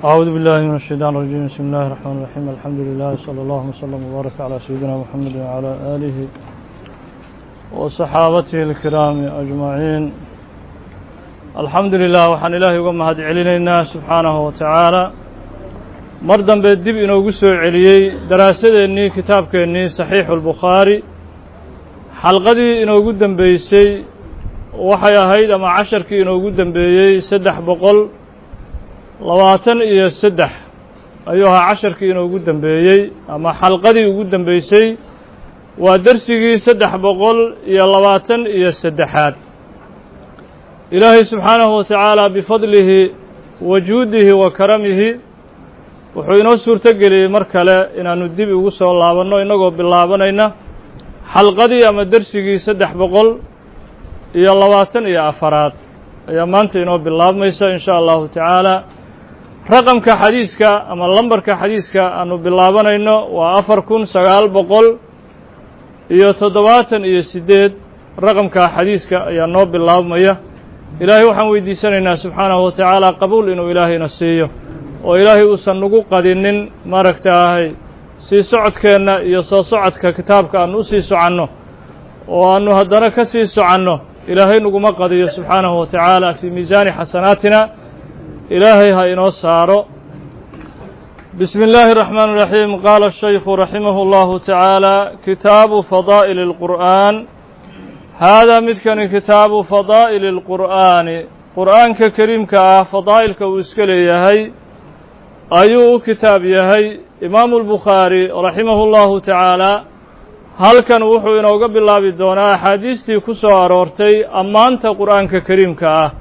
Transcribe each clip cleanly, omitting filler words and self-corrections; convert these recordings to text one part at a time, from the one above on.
أعوذ بالله من الشيطان الرجيم. بسم الله الرحمن الرحيم. الحمد لله صلى الله وسلم وبارك على سيدنا محمد وعلى آله وصحابته الكرام أجمعين. الحمد لله وحن إلهي وما هاد علينا سبحانه وتعالى مرضا بالدب إنه قسوا عليي دراسة إني كتاب كإني صحيح البخاري حلقة إنه قدم بيسي وحيا هيدا مع 10 كي إنه قدم بيسي سدح بقول 23 ayuha 10kii inuu ugu dambeeyay ama xalqadii ugu dambeysay waa darsigii 323 Ilaahay subhanahu wa ta'ala bifadlihi wajudihi wa karamihi wuxuu inoo suurto geliyay mar kale inaanu dib ugu soo laabano inagoo bilaabanayna xalqadii ama darsigii 324 ayaa maanta inoo bilaabmaysa insha Allah ta'ala raqamka xadiiska ama lambarka xadiiska aanu bilaabanayno waa 4978 raqamka xadiiska ayaa noo bilaabmaya ilaahay waxaan weydiisanaynaa subxaanahu wa ta'ala qabuul inuu ilaahayna siiyo oo ilaahay uusan nagu qadinin maaragtaahay sii socodkeenna iyo soo socodka kitaabka aanu u sii soconno oo aanu haddana ka sii soconno ilaahay naguma qadiyo subxaanahu wa ta'ala fii miisaani xasanaatina إلهي هاينو سارو بسم الله الرحمن الرحيم قال الشيخ رحمه الله تعالى كتاب فضائل القرآن هذا متكن كتاب فضائل القرآن قرآن كريم كفضائل كوسكلي يهي أيو كتاب يهي إمام البخاري رحمه الله تعالى هل كان وحو إنو قبل الله بالدونا حديثتي كسو أرورتي أما أنت قرآن كريم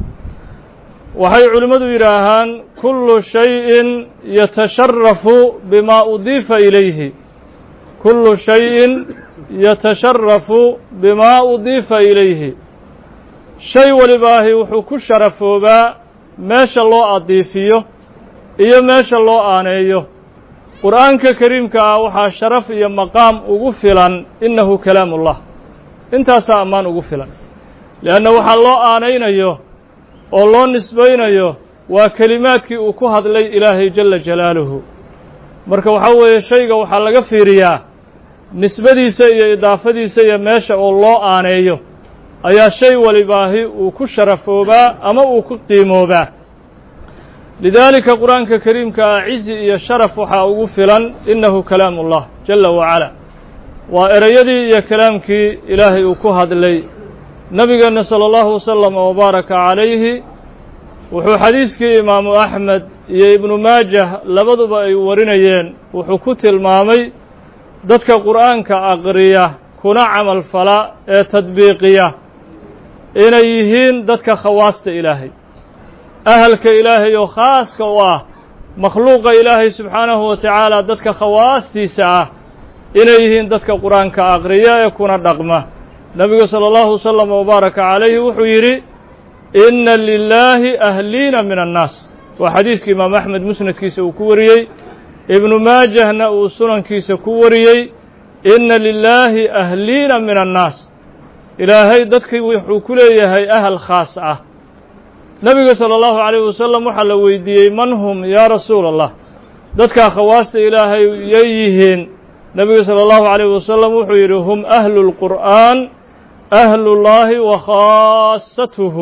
waxay culimadu yiraahaan kullu shay'in yatasharrafu bima udifa ilayhi kullu shay'in yatasharrafu bima udifa ilayhi shay walibaahi wuxuu ku sharafoobaa meesha loo adiifiyo iyo meesha loo aaneeyo quraanka kariimka waxaa sharaf iyo maqaam ugu filan innahu kalaamullah intaas amaan ugu filan laana waxa loo aaneynayo oo loo nisbaynayo waa kalimaadkii uu ku hadlay ilaahay jalla jalaaluhu marka waxa weeye shayga waxa laga fiiriyaa nisbadiisa iyo idaafadiisa iyo meesha oo loo aaneeyo ayaa shay walibaahi uu ku sharafoobaa ama uu ku qiimoobaa lidaalika quraanka kariimka cizi iyo sharaf waxa ugu filan innahu kalaamullah jalla wa ala waa erayadii iyo kalaamkii ilaahay uu ku hadlay نبينا صلى الله وسلم وبارك عليه وحو حديثك إمام أحمد يا ابن ماجه لبضب أي ورنيين وحو كتل مامي دتك قرآن كأقرية كنا عمل فلا تطبيقية إن يهين دتك خواست إلهي أهلك إلهي وخاص كواه مخلوق إلهي سبحانه وتعالى دتك خواستي ساعة إن يهين دتك قرآن كأقرية يكون الرقمة نبي صلى الله وسلم وبارك عليه وحيري إن لله أهلين من الناس وحديث إمام أحمد مسند كيس وكوريي ابن ماجه نأوسنا كيس كوريي إن لله أهلين من الناس إلهي دتك وحكولي هي أهل خاصة نبي صلى الله عليه وسلم وحل ويدي من هم يا رسول الله دتك خواست إلهي ييهن نبي صلى الله عليه وسلم وحيري هم أهل القرآن أهل الله وخاصته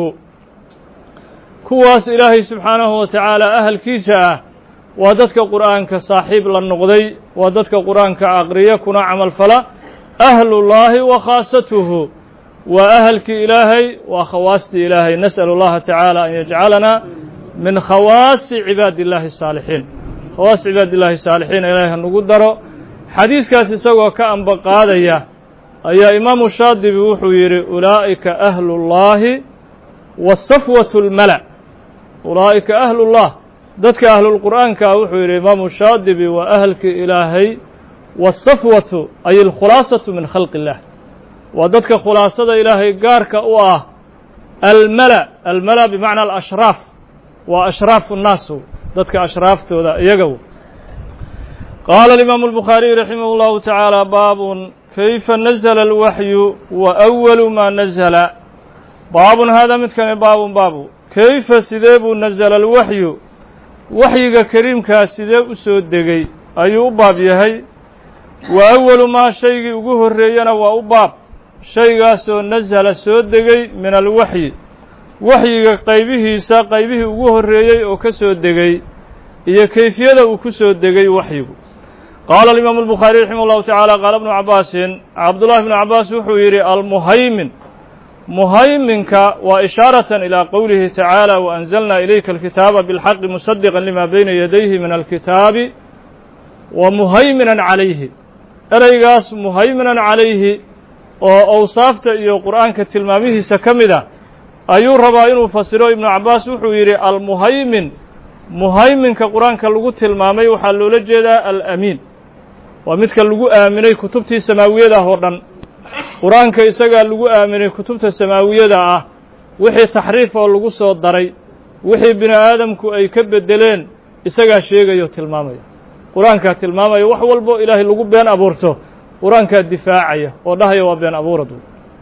كواس إلهي سبحانه وتعالى أهل كيسا ودتك قرآن كصاحب للنقضي ودتك قرآن كعقرية كنا عمل فلا أهل الله وخاصته وأهل كإلهي وخواص إلهي نسأل الله تعالى أن يجعلنا من خواص عباد الله الصالحين خواص عباد الله الصالحين إلهي النقدر حديث كاسي سوى كأن بقادية أي إمام الشاطبي وحوير أولئك أهل الله والصفوة الملأ أولئك أهل الله ذاتك أهل القرآن كوحوير إمام الشاطبي وأهلك إلهي والصفوة أي الخلاصة من خلق الله وذاتك خلاصة إلهي قارك أواه الملأ بمعنى الأشراف وأشراف الناس ذاتك أشراف يقو قال الإمام البخاري رحمه الله تعالى باب كيف نزل الوحي وأول ما نزل باب هذا متكن باب كيف سيدب نزل الوحي waxyiga kariimkaa sidee u soo degay ayuu u baab yahay wa awalu maa shaygii ugu horreeyana waa u baab shaygaasoo nasala soo degay min alwaxyi waxyiga qaybihii ugu horreeyey oo ka soo degay iyo kayfiyada uu ku soo degay waxyigu qaala alimaamu albukhaariy raximah ullahu tacaala qaala ibnu cabbaasin cabdullahi ibnu cabbaas wuxuu yidhi almuhaymin muhayminka waa ishaaratan ilaa qowlihi tacaala waanzalnaa ilayka alkitaaba bilxaqi musadiqan lima bayna yadayhi min alkitaabi wa muhayminan calayhi ereygaas muhayminan calayhi oo awsaafta iyo qur'aanka tilmaamihiisa ka mid ah ayuu rabaa inuu fasiro ibnu cabbaas wuxuu yidhi almuhaymin muhayminka qur-aanka lagu tilmaamay waxaa loola jeedaa alamiin waa midka lagu aaminay kutubtii samaawiyada ah oo dhan qur-aanka isagaa lagu aaminay kutubta samaawiyada ah wixii taxriif oo lagu soo daray wixii bini aadamku ay ka beddeleen isagaa sheegaya oo tilmaamaya qur-aankaa tilmaamaya wax walbo ilaahay lagu been abuurto qur-aankaa difaacaya oo dhahaya waa been abuurad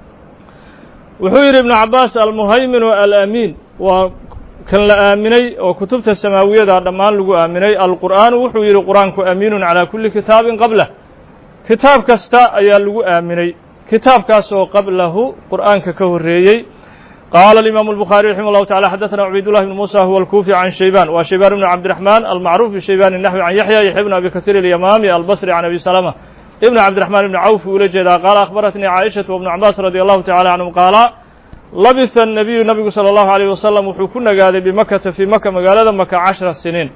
wuxuu yidhi ibnu cabbaas almuhayminu alamiin waa kan la aaminay oo kutubta samaawiyada dhammaan lagu aaminay alqur'aanu wuxuu yidhi qur-aanku amiinun calaa kulli kitaabin qablah kitaab kasta ayaa lagu aaminay kitaabkaas oo qablahu qur'aanka ka horreeyey qaala alimaamu albukhaariy raximah ullahu tacala xaddaثana cubaydullahi ibnu muusa huwa alkuufi can shaybaan wa shaybaan ibnu cabdiraxmaan almacruuf bishaybaan الnaxwi can yaxya yaxya ibnu abi kasiir alyamaami albasri can abi salama ibnu cabdiraxmaan ibni cawf uu ula jeedaa qaala akhbaratnii caaishatu wabnu cabbaas radi allahu tacala canhum qaala labitha الnabiyu nabigu salى اllahu عalيyه wasalam wuxuu ku nagaaday bimakata fii maka magaalada maka 10 siniin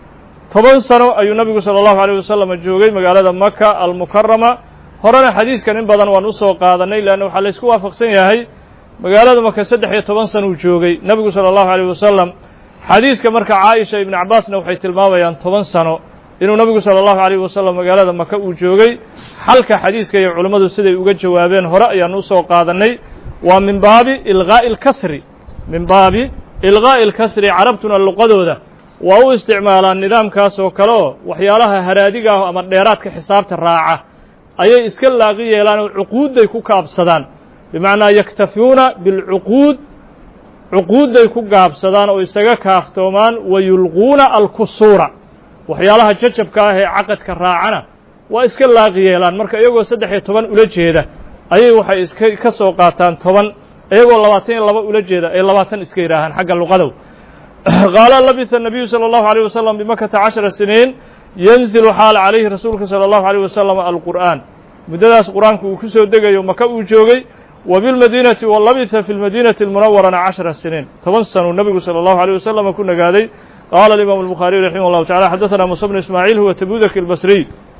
10 sano ayuu nabigu salى اllahu عalيه wasalam joogay magaalada maka almukarama horena xadiiskan in badan waan usoo qaadanay leanna waxaa la isku waafaqsan yahay magaalada maka 13 sano uu joogay nabigu salى اllahu عalيه wasalam xadiiska marka caaisha ibnu cabbaasna waxay tilmaamayaan 10 sano inuu nabigu salى اllahu عalيه wasalam magaalada maka uu joogay xalka xadiiska iyo culammadu siday uga jawaabeen hore ayaan usoo qaadanay waa min baabi ilqaa'i اlkasri min baabi ilqaa'i اlkasri carabtuna luqadooda waa u isticmaalaan nidaamkaas oo kale oo waxyaalaha haraadiga ah ama dheeraadka xisaabta raaca ayay iska laaqi yeelaan oo cuquudday ku kaabsadaan bimacnaa yaktafuuna bilcuquud cuquudday ku gaabsadaan oo isaga kaaftoomaan wa yulquuna alkusuura waxyaalaha jajabka ah ee caqadka raacana waa iska laaqi yeelaan marka iyagoo 13 ula jeeda ayay waxay ka soo qaataan 10 iyagoo 22 ula jeeda ay 20 iska yidhaahaan xagga luqadow qaala labitha nabiyu salى اllahu عalيه wasalam bimakata 10 siniin yanzilu xaala calayhi rasuulka salى اllahu عalيه wasalam alqur'aan muddadaas qur-aanku uu ku soo degayo maka uu joogay wa bilmadiinati wa labitha fi lmadiinati اlmunawarana 10 siniin 10 sanuu nabigu salى اllahu عalيه wasalam ku nagaaday qaala alimaamu albukhaariy raximah اllahu tacala xadaثana musa bnu ismaaciil huwa tabudaki albasriy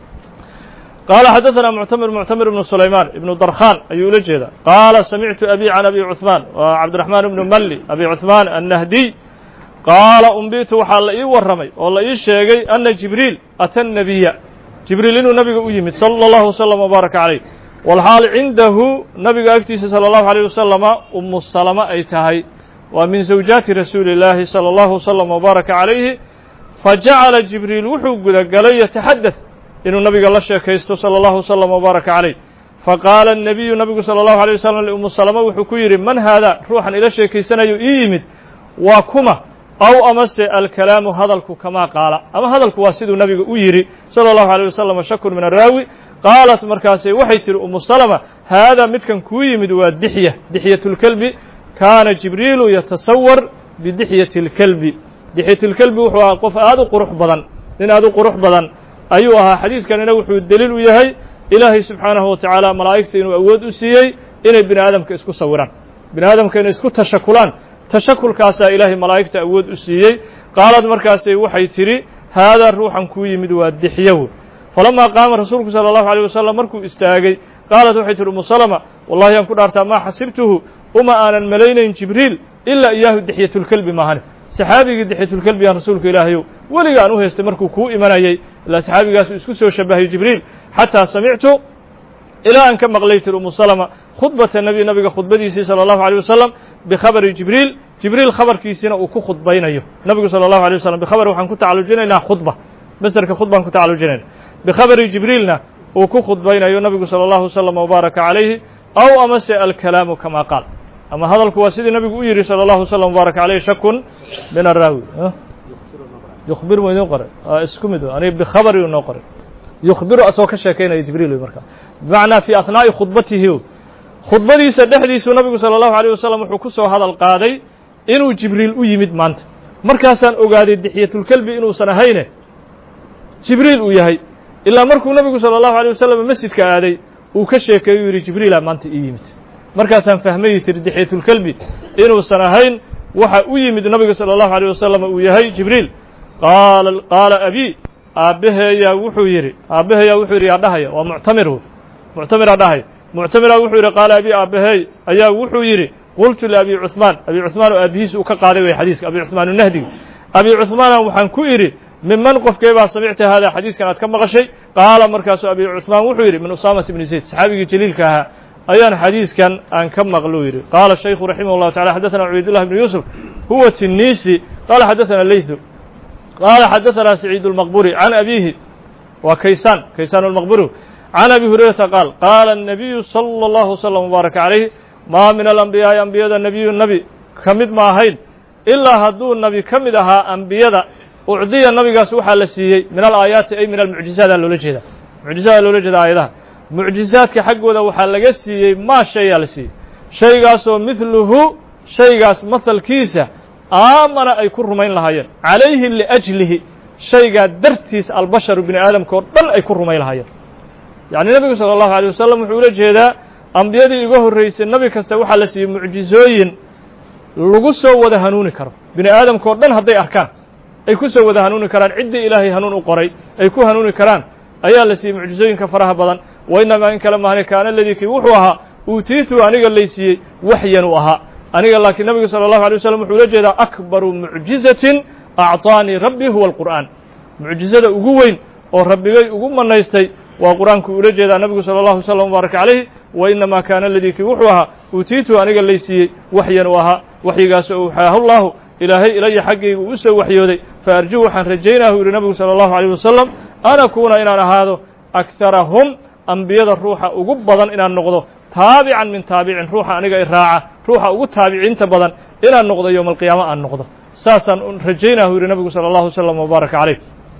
qaala xadaثana muctamir ibnu sulaymaan ibnu darkhan ayuu ula jeedaa qaala samictu abi can abi cuثmaan wa cabdiraxmaan ibnu malli abi cuثmaan annahdiy qaala umbitu waxaa la ii warramay oo la ii sheegay ana jibriil ata nabiya jibriil inuu nabiga u yimid salى اllahu wslam wbaaraka calayh walxaal cindahu nabiga agtiisa salى اllahu عalيه wasalama umu salama ay tahay waa min zawjaati rasuuli اllaahi salى اllahu wslam wbaaraka calayhi fajacala jibriil wuxuu gudagalay yataxadaث inuu nabiga la sheekaysto salى اllahu wslam wbaaraka calayh faqaala الnabiyu nabigu salى اllahu عalيه wasalam liumu salama wuxuu ku yidhi man haada ruuxan ila sheekaysanayo ii yimid waa kuma aw amase alkalaamu hadalku kamaa qaala ama hadalku waa siduu nabiga u yidhi salى اllahu عalيه wasalam shakun min araawi qaalat markaasay waxay tihi umu salama haadaa midkan kuu yimid waa dixya dixyat اlkelbi kaana jibriilu yatasawar bidixyati اlkelbi dixyat اlkelbi wuxuu ahaa qof aad u qurux badan nin aad u qurux badan ayuu ahaa xadiiskanina wuxuu deliil u yahay ilaahay subxaanahu wa tacaala malaa'igta inuu awood u siiyey inay bini aadamka isku sawiraan bini aadamka inay isku tashakulaan tashakulkaasaa ilaahay malaa'igta awood u siiyey qaalad markaasay waxay tidhi haadaa ruuxan kuu yimid waa dixyahu falamaa qaama rasuulku salى اllahu عalيه wasalam markuu istaagay qaalat waxay tihi umu salama wallahi aan ku dhaartaa maa xasibtuhu uma aanan malaynayn jibriil ilaa iyaahu dixyatulkelbi maahane saxaabigii dixyatulkelbi aan rasuulka ilaahayow weliga aan u haystay markuu kuu imanayay ilaa saxaabigaasu isku soo shabahay jibriil xataa samictu ilaa aan ka maqlay tiri umu salama khudbata nabiga khudbadiisii salى اllahu عalيه wasalam bikhabari jibriil jibriil khabarkiisiina uu ku khudbaynayo nabigu salى اllahu عalيه wasalam bikhabar waxaan ku tacalujinaynaa khudba masderka khudbaan ku tacalujinayna bikhabari jibriilna uu ku khudbaynayo nabigu salى اllahu wslam wbaaraka calayhi aw amase alkalaamu kama qaal ama hadalku waa sidii nabigu u yidhi salى اllahu wslam wbaaraka calayhi shakun min araawi yukhbir ma idin qoray isku mid aniga bikhabari inoo qoray yukhbiru asoo ka sheekaynaya jibriil markaa bimacnaa fii athnaa'i khudbatihi khudbadiisa dhexdiisuu nabigu sala allahu alayh wasalam wuxuu ku soo hadal qaaday inuu jibriil u yimid maanta markaasaan ogaaday dixyatulkelbi inuusan ahayne jibriil uu yahay ilaa markuu nabigu sala allahu alay wasalam masjidka aaday uu ka sheekeeyo u yidhi jibriila maanta ii yimid markaasaan fahmayi tiri dixyatulkelbi inuusan ahayn waxa u yimid nabiga sala allahu alayh wasalam uu yahay jibriil qaala abi aabbaheeyaa wuxuu yidhi yaa dhahaya waa muctamiraa dhahaya muctamiraa wuxuu yidhi qaala abi aabbaheey ayaa wuxuu yidhi qultu liabi cuثmaan abi cuثmaan oo aabihiisa uu ka qaaday way xadiiska abi cuثmaan الnahdiga abi cuثmaana waxaan ku idhi miman qofkee baa samicta hada xadiiskan aad ka maqashay qaala markaasuu abi cuثmaan wuxuu yidhi min usaamata bni zayd saxaabigii jaliilka ahaa ayaan xadiiskan aan ka maqluu yidhi qaala shaykhu raximah الlahu taعala xadaثana cubaydullah bn yuusuf huwa tinisi qaala xadaثana laythu qaala xadaثana saciid الmaqburi can abihi waa kaysaan الmaqburi can abi hurayrata qaal qaala الnabiyu salى اllahu wslam wbaaraka calayh maa min alambiyaa'i ambiyada nebiyu nebi ka mid ma ahayn ilaa hadduu nebi ka mid ahaa ambiyada ucdiya nabigaas waxaa la siiyey min alaayaati ay min almucjizaadaa loola jeeda mucjizadaa loola jeeda aayadaha mucjizaadka xaggooda waxaa laga siiyey maa shayaa la siiyey shaygaasoo midluhu shaygaas mahalkiisa aamana ay ku rumayn lahaayeen calayhi liajlihi shaygaa dartiis albasharu bini aadamka oo dhan ay ku rumayn lahaayeen yacni nebigu sala allahu alay wasalam wuxuu ula jeedaa ambiyadii iga horraysay nebi kasta waxaa la siiyey mucjizooyin lagu soo wada hanuuni karo bini aadamka oo dhan hadday arkaan ay ku soo wada hanuuni karaan ciddii ilaahay hanuun u qoray ay ku hanuuni karaan ayaa la siiyey mucjizooyinka faraha badan wa inamaa in kale maahne kaana aladii kii wuxuu ahaa uutiitu aniga laysiiyey waxyan u ahaa aniga laakiin nebigu sala allahu alay wasalam wuxuu ula jeedaa akbaru mucjizatin acطaanii rabbii huwa alqur'aan mucjizada ugu weyn oo rabbigay ugu manaystay waa qur-aanku ula jeedaa nebigu sala allahu wslam wbaaraka calayh wa inamaa kaana aladii kii wuxuu ahaa uutiitu aniga laysiiyey waxyan u ahaa waxyigaas oo uxaahu llahu ilaahay ilaya xaggayga uu u soo waxyooday fa arju waxaan rajaynahu yidhi nebigu sala allahu alayh wasalam an akuuna inaan ahaado akharahum ambiyada ruuxa ugu badan inaan noqdo taabican min taabicin ruuxa aniga i raaca ruuxa ugu taabiciinta badan inaan noqdo yowma alqiyaama aan noqdo saasaan rajaynahu yidhi nebigu sala allahu wslam wbaaraka calayh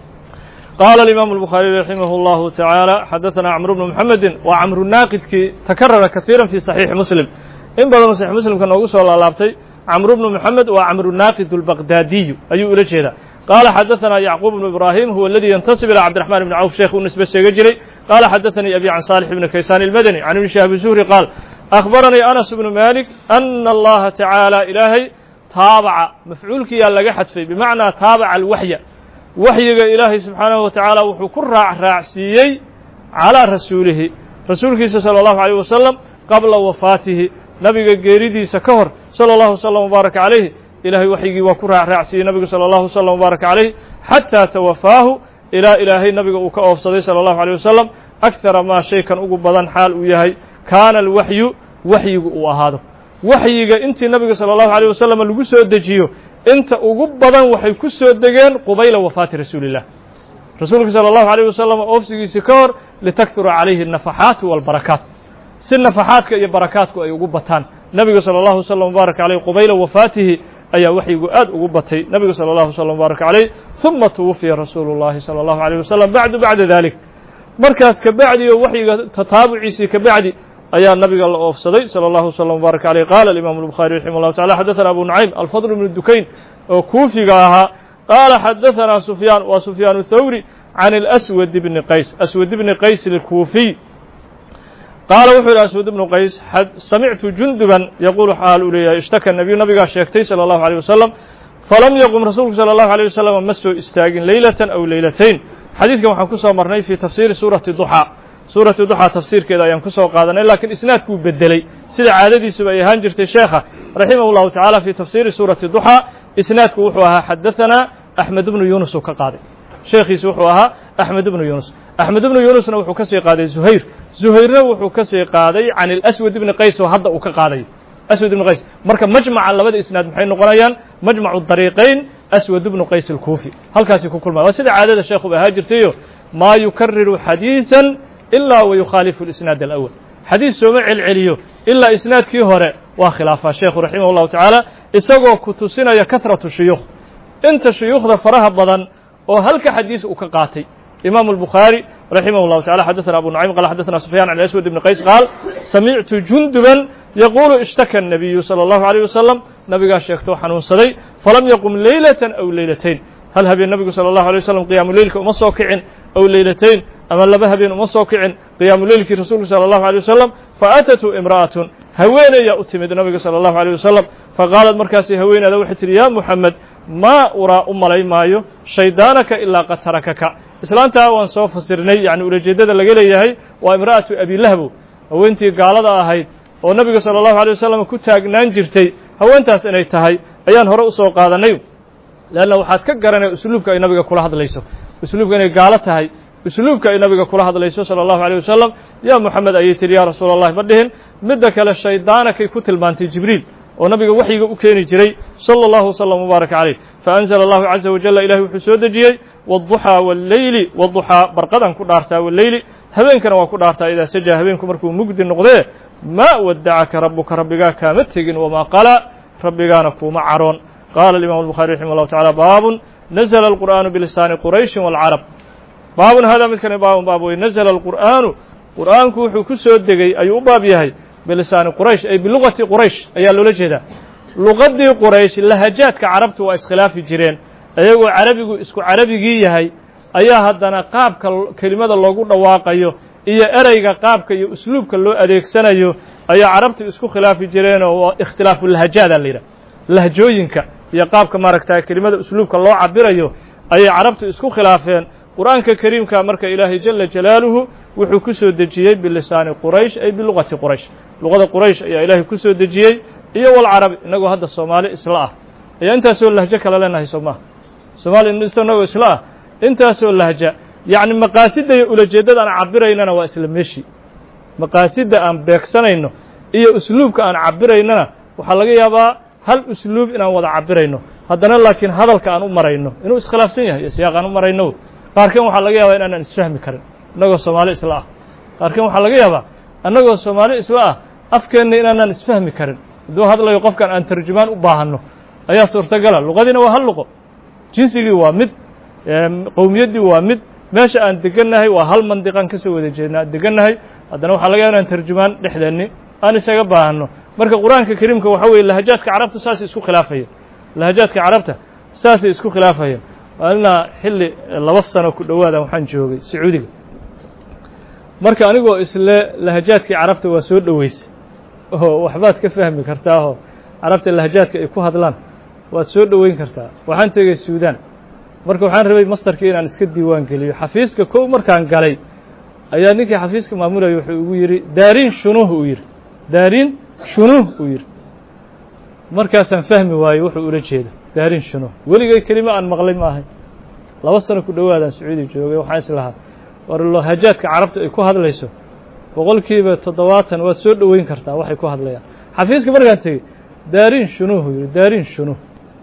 qaala alimaamu albukhaariy raximah اllahu tacaala xadaثana camru bnu muxamedin waa camru naaqidkii takarara kaiira fi saxiixi muslim in badanoo saxiix muslimka noogu soo laalaabtay camru bnu muxamed waa camru naaqid اlbaqdaadiyu ayuu ula jeedaa qaala xadaثana yacquub bnu ibraahim huwa aladii yantasib ilى cabdiraxman bni cawf sheekh uu nisbe sheega jiray qaala xadaثanii abi can saalix bni kaysaan ilmadani can ibni shihaabi zuhri qaal akhbaranii anas bnu malik ana allaha tacaala ilaahay taabaca mafcuulkiyaa laga xadfay bimacnaa taabaca alwaxya waxyiga ilaahay subxaanahu wa tacaala wuxuu ku raacsiiyey calىa rasuulihi rasuulkiisa salى اllahu عalيه wasalam qabla wafaatihi nabiga geeridiisa ka hor salى اllahu wslam wbaaraka calayh ilahay waxyigii waa ku raacsiiyey nabigu salى اllahu wslam wbaaraka calayh xataa tawafaahu ilaa ilaahay nabiga uu ka oofsaday salى اllahu عalيه wasalam akara maa shaykan ugu badan xaal uu yahay kaana alwaxyu waxyigu uu ahaado waxyiga intii nabiga salى اllahu عalيه wasalam lagu soo dejiyo inta ugu badan waxay ku soo degeen qubayla wafaati rasuuli الlah rasuulka salى اllahu عalيه wasalam oofsigiisii ka hor litaktura calayhi الnafaxaatu wاlbarakaat si nafaxaadka iyo barakaatku ay ugu bataan nebiga salى اllahu wslam wbaaraka calayh qubayla wafaatihi ayaa waxyigu aad ugu batay nebigu salى اllahu wslam wbaaraka calayh ثuma twufiya rasuulu اllahi salى اllahu عalيه wasalam bacda dalik markaas kabacdi oo waxyiga tataabuciisii kabacdi ayaa nabiga la oofsaday salى اllahu wslam wbaaraka calayh qaala alimaamu الbukhaari raximah اllahu tacala xadaثana abu nucaym alfadl bnu dukayn oo kuufiga ahaa qaala xadaثana sufyaan waa sufyaan thawri can اlأswad bni qays aswad bni qays اlkuufiy qaala wuxuu yidhi aswad bnu qays samictu junduban yaquulu xaal uu leeyahay ishtaka nebiyu nabigaa sheegtay salى اllahu عalيه wasalam falam yaqum rasuulku salى اllahu عalيه wasalam ma soo istaagin leylatan aw leylatayn xadiidkan waxaan ku soo marnay fii tafsiiri suurati duxaa suurati duxaa tafsiirkeeda ayaan ku soo qaadanay laakiin isnaadkuu bedeley sida caadadiisuba ay ahaan jirtay sheekha raximah اllahu tacaala fii tafsiiri suurati duxaa isnaadku wuxuu ahaa xadaثana axmed bnu yunus uu ka qaaday sheekhiisi wuxuu ahaa axmed bnu yunus axmed bnu yunusna wuxuu ka sii qaaday zuhayr zuhayrna wuxuu ka sii qaaday can اlaswad ibni qays oo hadda uu ka qaadayo aswad ibnu qays marka majmaca labada isnaad maxay noqonayaan majmacu dariiqayn aswad ibnu qays alkuufi halkaasay ku kulmaya waa sida caadada sheekhuba ahaa jirtayo maa yukariru xadiiثa ilaa wayukhaalifu اlisnaad alأwl xadiis sooma celceliyo ilaa isnaadkii hore waa khilaafaa sheekhu raximah اllahu tacaala isagoo ku tusinaya kahratu shuyuukh inta shuyuukhda faraha badan oo halka xadiis uu ka qaatay imaamu الbukhaarي raximah الlahu taعala xadaثna abu nuعaym qala xadaثna sufyaan can aswad ibn qays qaal samictu junduban yaquulu ishtaka الnabiyu salى الlahu عalيه wasalam nabigaa sheegtoo xanuunsaday falam yaqum leylatan aw leylatayn hal habeen nabigu salى الlahu عalيه wasalam qiyaamu leylka uma soo kicin aw leylatayn ama laba habeen uma soo kicin qiyaamu leylkii rasuulku salى الlahu عalيه wasalam faأtathu imra'atun haweenayaa u timid nabiga salى الlahu عalيه wasalam faqaalat markaasi haweeneeda waxay tihi ya muxamed maa uraa u malay maayo shaydaanaka ilaa qad tarakaka islaantaa waan soo fasirnay yani ulajeeddada laga leeyahay waa imra'atu abilahbo haweentii gaalada ahayd oo nabiga salى الlahu عalيه wasalam ku taagnaan jirtay haweentaas inay tahay ayaan hore usoo qaadanay leanna waxaad ka garanaya usluubka ay nabiga kula hadlayso usluubka inay gaalo tahay usluubka ay nabiga kula hadlayso salى الlahu عalيه wasalam ya moxamed ayay tihi ya rasuula allahi ma dhihin midda kale shaydaanakay ku tilmaantay jibriil oo nabiga waxyiga u keeni jiray salى الlahu وsلم وbaaraka عaleyh faأnزla الlahu عaزa wajala ilahi wuxuu soo dejiyey wالضuxىa wاlleyli wالضuxىa barqadan ku dhaartaa wاlleyli habeenkana waa ku dhaartaa idaa sajaa habeenku markuu mugdi noqdee maa wadacaka rabuka rabbigaa kaama tegin wamaa qala rabbigaana kuuma caroon qaala imam الbخarي raximah الlahu taعalى baabun nazla الqur'aanu bilisaani qurayشhi wاlcarab baabun hada midkani baabun baab wey nazla الqur'aanu qur'aanku wuxuu ku soo degey ayuu u baab yahay bilisaani quraysh ay bilugati quraysh ayaa loola jeedaa luqadii quraysh lahajaadka carabtu waa iskhilaafi jireen iyagoo carabigu isku carabigii yahay ayaa haddana qaabka kelimada loogu dhawaaqayo iyo ereyga qaabka iyo usluubka loo adeegsanayo ayaa carabtu isku khilaafi jireenoo ikhtilaafu lahajaadaa la yidhaha lahjooyinka iyo qaabka maaragta kelimada usluubka loo cabirayo ayay carabtu isku khilaafeen qur'aanka kariimka marka ilaahay jala jalaaluhu wuxuu ku soo dejiyey bilisaani quraysh ay bilugati quraysh luqada quraysh ayaa ilaahay ku soo dejiyey iyo walcarabi inagoo hadda soomaali isla ah ayaa intaasoo lahjo kala leenahay soo maha soomaali inagoo isla ah intaasoo lahja yacni maqaasidda iyo ulajeeddada aan cabiraynana waa isla meeshii maqaasidda aan beegsanayno iyo usluubka aan cabiraynana waxaa laga yaabaa hal usluub inaan wada cabirayno haddana laakiin hadalka aan u marayno inuu iskhilaafsan yahay iyo siyaaq aan u marayno qaarkan waxaa laga yaabaa inaanaan isfahmi karin innagoo soomaali isla ah qaarkan waxaa laga yaabaa annagoo soomaali isla ah afkeenna inaanaan isfahmi karin hadduu hadlayo qofkan aan tarjumaan u baahanno ayaa suurtagala luqadiina waa hal luqo jinsigii waa mid qowmiyaddii waa mid meesha aan degannahay waa hal mandiqan ka soo wada jeedna aan degannahay haddana waxaa laga yaaba inaan tarjumaan dhexdeenni aan isaga baahanno marka qur-aanka kariimka waxa weeye lahajaadka carabta saasay isku khilaafayeen lahajaadka carabta saasay isku khilaafayeen ilaa xilli 2 sano ku dhowaada waxaan joogay sacuudiga marka anigoo isle lahajaadkii carabta waa soo dhoweysay oo waxbaad ka fahmi kartaa oo carabta lahajaadka ay ku hadlaan waad soo dhoweyn kartaa waxaan tegey suudaan marka waxaan rabay mastarkii inaan iska diiwaan geliyo xafiiska kow markaan galay ayaa ninkii xafiiska maamulaya wuxuu igu yidhi daarin shunuh uu yidhi daarin shunuh uu yidhi markaasaan fahmi waayey wuxuu ula jeeda daarin shunuh weligay kelimo aan maqlay ma ahay 2 sano ku dhowaadaan sacuudi joogay waxaan islahaa war lahajaadka carabta ay ku hadlayso 70% waad soo dhoweyn kartaa waxay ku hadlayaan xafiiska markaan tegey daarin shunuh uu yidhi daarin shunuh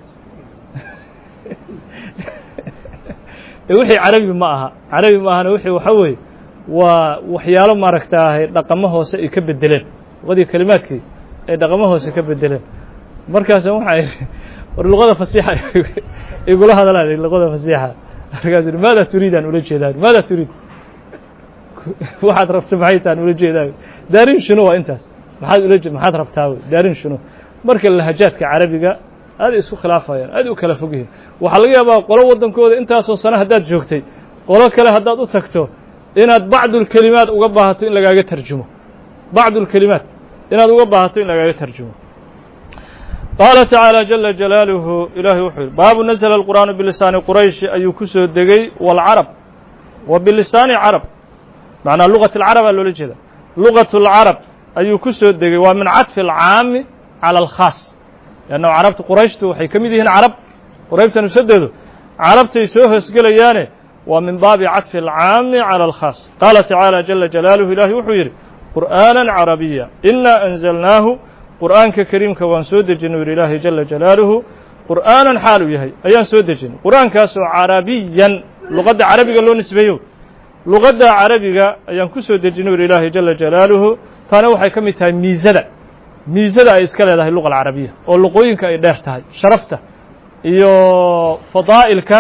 wixii carabi ma aha carabi ma ahana wixii waxa weeye waa waxyaalo maaragtaahay dhaqamo hoose ay ka bedeleen luqadii kelimaadkii ay dhaqamo hoose ka bedeleen markaasaan waxaa idhi war luqada fasiixa igula hadlaan luqada fasiixa markaas idhi maada turiidaan ula jeedaan maada turiid waxaad rabta maxay taan ula jeedaan daarin shunu waa intaas maxaad rabtaa wey daarin shunu marka lahajaadka carabiga aad isku khilaafayaan aad u kala fog yihiin waxaa laga yaabaa qolo waddankooda intaasoo sano haddaad joogtay qolo kale haddaad u tagto inaad bacdulkelimaad uga baahato in lagaaga tarjumo bacdulkelimaad inaad uga baahato in lagaaga tarjumo qaala tacaala jala jalaaluhu ilaahay wuxuu yidhi baabu nasla alqur'aanu bilisaani quraysh ayuu ku soo degey waalcarab wa bilisaani carab macnaa lugat alcarab aa loola jeeda lugat alcarab ayuu ku soo degey waa min cadfi alcaami cala alkhaas leanna carabta qurayshtu waxay ka mid yihiin carab quraybta nafsadeedu carabtay soo hoosgelayaane waa min baabi cadfi alcaami cala alkhaas qaala tacaala jala jalaaluhu ilaahay wuxuu yidhi qur'aanan carabiya inaa anzalnaahu qur'aanka kariimka waan soo dejinay yidhi ilaahay jala jalaaluhu qur'aanan xaal uu yahay ayaan soo dejinay qur'aankaasoo carabiyan luqadda carabiga loo nisbeeyo luqadda carabiga ayaan ku soo dejinay yidhi ilaahay jala jalaaluhu taana waxay ka mid tahay miisada ay iska leedahay luqa alcarabiya oo luqooyinka ay dheer tahay sharafta iyo fadaa'ilka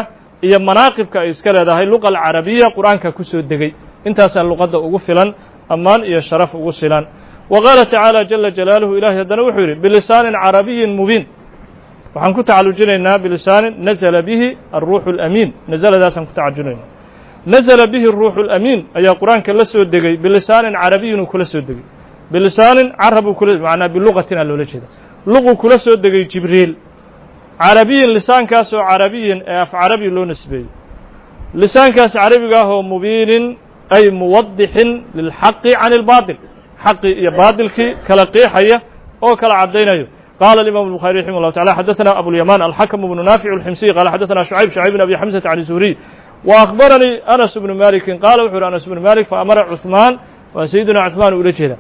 iyo manaaqibka ay iska leedahay luqa alcarabiya qur'aanka ku soo degay intaasaa luqadda ugu filan ammaan iyo sharaf ugu silan wa qaala tacaala jala jalaaluhu ilahay haddana wuxuu yidhi bilisaanin carabiyin mubiin waxaan ku tacalujinaynaa bilisaanin nazla bihi alruuxu alamiin nazaladaasaan ku tacajunayna nazla bihi aruuxu alamiin ayaa qur'aanka la soo degay bilisaanin carabiyin uu kula soo degay bilisaanin carabuu kula macnaa bilugatin aa loola jeeda luquu kula soo degay jibriil carabiyin lisaankaasoo carabiyin ee af carabi loo nisbeeyey lisaankaas carabiga ah oo mubiinin ay muwadixin lilxaqi can اlbaطil xaqii iyo baatilkii kala qeexaya oo kala caddaynayo qala الimam الbuخarي raximه الlahu taعala xadaثna abulyaman alxakm bnu naafic الximsiy qala xadaثna شhucayb bn abi xamزة can الzuhriy وأخbaranii anas bnu maliki qaala wuxu uhi anas bnu malik faamara cuثmaan waa sayidina cuثmaan ula jeeda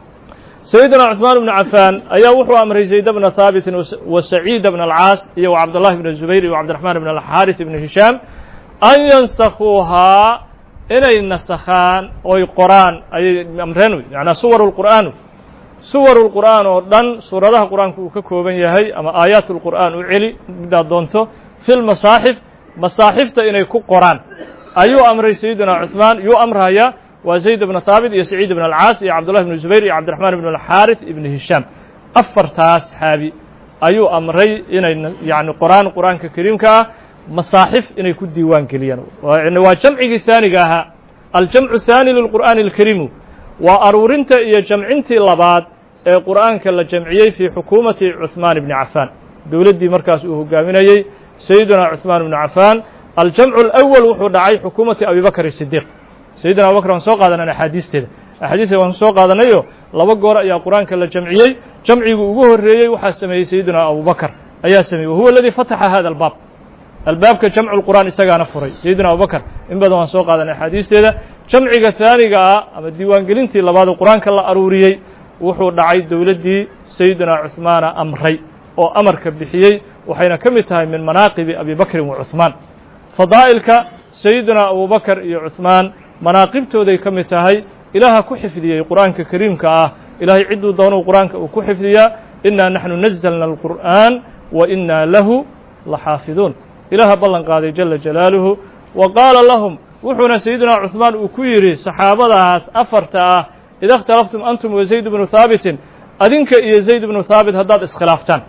sayidina cuثmaan bnu cafaan ayaa wuxuu amray zayd bna haabitin wa saciid bna alcaas iyo wa cabdالlahi bn zubayr iyo cabdiraxmaan bn alxaariث bn hishaam an yansakuuhaa inay nasakhaan oy qoraan ayay amreen wey macnaa suwar اlqur'aan suwar اlqur'aan oo dhan suuradaha qur'aanka uu ka kooban yahay ama aayaat اlqur'aan u celi midaad doonto fi lmasaaxif masaaxifta inay ku qoraan ayuu amray sayidina cuثmaan yuu amraya waa zayd bna haabit iyo saciid bn alcaas iyo cabdullahi bn zubayr iyo cabdiraxmaan bn alxaariث ibn hishaam afartaas xaabi ayuu amray inay yani qoraan qur'aanka kariimka ah masaaxif inay ku diiwaan geliyaan waa jamcigii haaniga ahaa aljamcu haani lilqur'aani اlkariimu waa aruurinta iyo jamcintii labaad ee qur'aanka la jamciyey fii xukuumati cuثmaan bni cafaan dowladdii markaas uu hogaaminayey sayidina cuثmaan bnu cafaan aljamcu اlأwal wuxuu dhacay xukuumati abi bakr الsidiiq sayidina abubakr waan soo qaadanay axaadiisteeda waan soo qaadanayo laba goor ayaa qur'aanka la jamciyey jamcigii ugu horreeyey waxaa sameeyey sayidina abubakr ayaa sameeyey wahuwa aladii fataxa hada albaab albaabka jamcu lqur'aan isagaana furay sayidina abubakr in badan waan soo qaadanay axaadiisteeda jamciga haaniga ah ama diiwaangelintii labaadoo qur'aanka la aruuriyey wuxuu dhacay dowladdii sayidina cuثmaana amray oo amarka bixiyey waxayna ka mid tahay min manaaqibi abi bakrin wa cuثmaan fadaa'ilka sayidina abubakr iyo cuثmaan manaaqibtooday ka mid tahay ilaaha ku xifdiyey qur'aanka kariimka ah ilaahay cidduu doonuu qur'aanka uu ku xifdiyaa inaa naxnu nazalna alqur'aan wa inaa lahu laxaafiduun ilaaha ballan qaaday jala jalaaluhu wa qaala lahum wuxuuna sayidina cuثmaan uu ku yidhi saxaabadaas afarta ah ida اkhtalaftum antum wa zayd bnu haabitin adinka iyo zayd bnu haabit haddaad iskhilaaftaan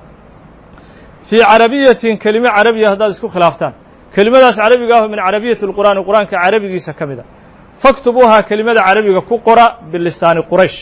fii carabiyatin kelime carabiya haddaad isku khilaaftaan kelimadaas carabiga ah min carabiyati اlqur'aani qur'aanka carabigiisa ka mida faktubuuhaa kelimada carabiga ku qora bilisaani quraysh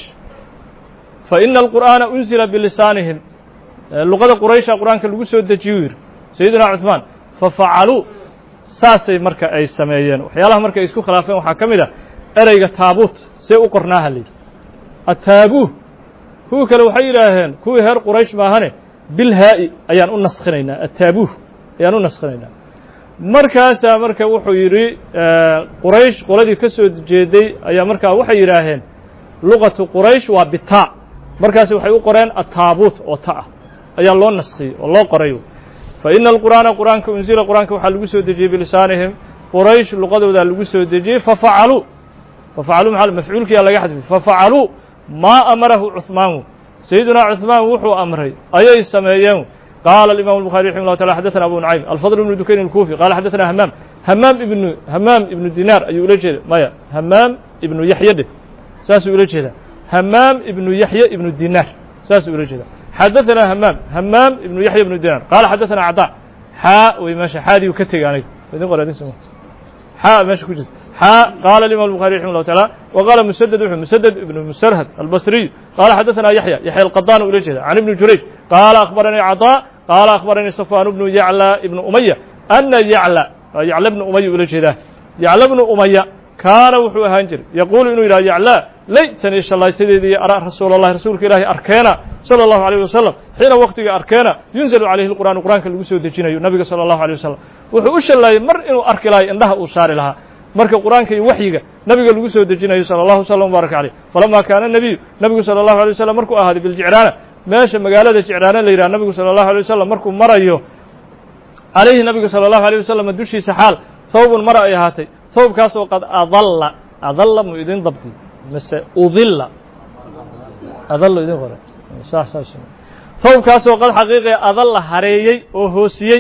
faina alqur'aana unzila bilisaanihim luqada quraysha qur'aanka lagu soo dejiyu yidhi sayidina cuثmaan fafacaluu saasay marka ay sameeyeen waxyaalaha marka ay isku khilaafeen waxaa ka mid a ereyga taabuut see u qornaaha la yidhi ataabuuh kuwii kale waxay yidhaaheen kuwii reer quraysh maahane bilhaa'i ayaan u naskhinaynaa ataabuuh ayaan u naskhinaynaa markaasaa marka wuxuu yidhi quraysh qoladii ka soo jeeday ayaa markaa waxay yidhaaheen luqatu quraysh waa bitaa markaasi waxay u qoreen ataabuut oo ta ah ayaa loo naskhiyey oo loo qoray faina alqur'aana qur'aanka unzila qur'aanka waxaa lagu soo dejiyey bilisaanihim quraysh luqadoodaa lagu soo dejiyey fafacaluu maxaa mafcuulkiyaa laga xadfay fafacaluu maa amarahu cuثmaanu sayidina cuثmaan wuxuu amray ayay sameeyeen qaala alimam الbuخarي raximه الlah taala xadaثna abu nucaym alfadl ibnu dukayn الkufi qala xadaثna hamaam ibnu dinaar ayuu ula jeeda maya hamaam ibnu yaxya dheh saasuu ula jeedaa hamaam ibnu yaxya ibnu dinaar saasuu ula jeeda xadaثna hamaam ibnu yaxya ibnu dinaar qaala xadaثna caطا xaa way meesha xaadiu ka tegay aniga idin qor adin soma xaa meesha ku jirta xaa qaala الimam الbuخarي raximه الlahu taعala وqaala msdd wuxuu msdd ibnu musrhad albصriy qaala xadaثna yaxya الqaطaan ula jeeda can ibni jurayj qaala akhbaranii caطا qaala akhbaranii safwaan bnu yaclى ibnu umaya ana yacla bnu umaya ula jeedaa yacla bnu umaya kaana wuxuu ahaan jiray yaquulu inuu yidhah yaclaa laytanii shallaytadeedii ara rasuul allahi rasuulka ilaahay arkeena salى اllahu عalيه wasalam xiina waktiga arkeena yunzalu calayhi اlqur'aan qur'aanka lagu soo dejinayo nabiga salى اllahu عalيه wasalam wuxuu u shallaayey mar inuu arki lahay indhaha uu saari lahaa marka qur'aanka iyo waxyiga nabiga lagu soo dejinayo salى اllahu wslam wbaaraka caleyh falama kaana nebiyu nabigu salى اllahu عalيه wasalam markuu ahaaday biljicraana meesha magaalada jicraana la yidhaha nabigu salى اllahu عalيه wasalam markuu marayo calayhi nabigu salى اllahu عalيه wasalam dushiisa xaal hawbun mara ay ahaatay hawbkaasoo qad adalla mu idin dabdi mase udilla adallo idin qoray hawbkaasoo qad xaqiiqaya adalla hareeyey oo hoosiyey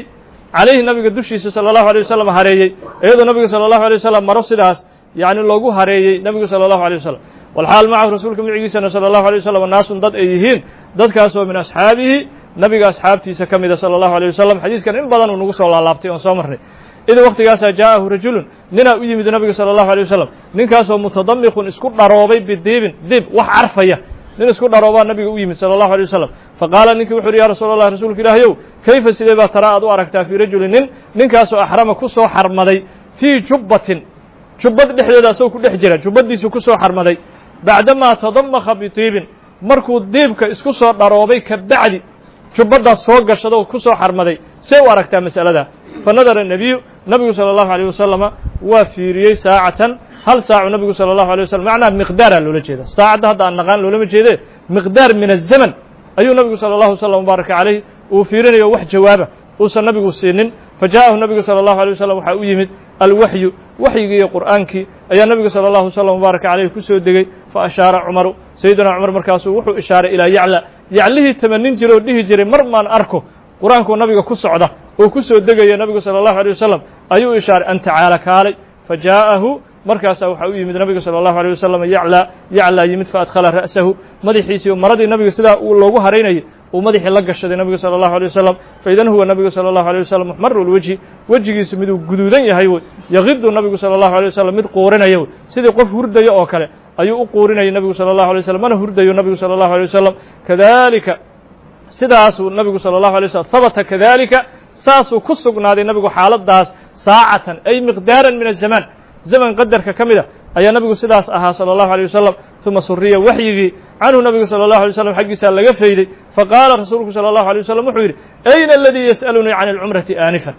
calayhi nabiga dushiisa sala allahu alay wasalam hareeyey iyadoo nabiga sala allahu alay wasalam maro sidaas yacni loogu hareeyey nabigu sala allahu alay wasalam walxaal macahu rasuulka micigiisana sala allahu alay wasalam naasun dad ay yihiin dadkaasoo min asxaabihi nabiga asxaabtiisa ka mida sala allahu alay wasalam xadiiskan in badan uu nagu soo laalaabtay oon soo marnay id waqtigaasaa jaa'ahu rajulun ninaa u yimid nabiga sala allahu alay wasalam ninkaasoo mutadamikun isku dharoobay bidiibin diib wax carfaya nin isku dharoobaa nabiga u yimid sala allahu alay wasalam faqaala ninkii wuxu uhi ya rasuula allah rasuulka ilaahayow kayfa sidee baa taraa aad u aragtaa fii rajulin nin ninkaasoo axrama ku soo xarmaday fii jubbatin jubbad dhexdeeda asagoo ku dhex jira jubbaddiisu ku soo xarmaday bacdamaa tadamakha bidiibin markuu diibka isku soo dharoobay ka bacdi jubbaddaas soo gashadoo ku soo xarmaday see u aragtaa mas'alada fa nadara nebiyu nabigu sala allahu alayh wasalama waa fiiriyey saacatan hal saacu nabigu sala allahu alay wasalam macnaha miqdaaraa loola jeeda saacadda hadda aan naqaan loolama jeedee miqdaar min azaman ayuu nabigu sala allahu wasalam mubaaraka calayh uu fiirinayo wax jawaaba uusan nabigu siinin fa jaa'ahu nabigu sala allahu alay wasalam waxaa u yimid alwaxyu waxyigii iyo qur'aankii ayaa nabiga sala allahu wasalam mubaaraka calayh ku soo degey fa ashaara cumaru sayidina cumar markaasuu wuxuu ishaaray ilaa yacla yaclihii tamanin jiray oo dhihi jiray mar maan arko qur-aankuu nabiga ku socda oo ku soo degaya nabigu sala allahu alay wasalam ayuu ishaaray an tacaala kaalay fa jaa'ahu markaasaa waxaa u yimid nabiga sala allahu alay wasalam yaclaa yimid fa adkhala ra'sahu madaxiisii oo maradii nabiga sidaa uu loogu haraynayay uu madaxii la gashaday nabiga sala allahu alay wasalam faidan huwa nabigu sala allahu alay wasalam muxmaru lwejhi wejigiisu miduu guduudan yahay wey yaqidu nabigu sala allahu alay wasalam mid quurinaya wey sidii qof hurdayo oo kale ayuu u quurinayay nabigu sala allahu alay wasalam mana hurdayo nabigu sala allahu alay wasalam kadalika sidaasuu nabigu sala allahu alay wasalam habata kadalika saasuu ku sugnaaday nabigu xaaladdaas saacatan ay miqdaaran min azamaan zaman qadarka ka mida ayaa nabigu sidaas ahaa sala allahu alay wasalam uma suriya waxyigii canhu nabigu sala allahu alay wasalam xaggiisaa laga fayday faqaala rasuulku sala allahu alay wasalam wuxuu yidhi ayna aladii yas'alunii can alcumrati aanifan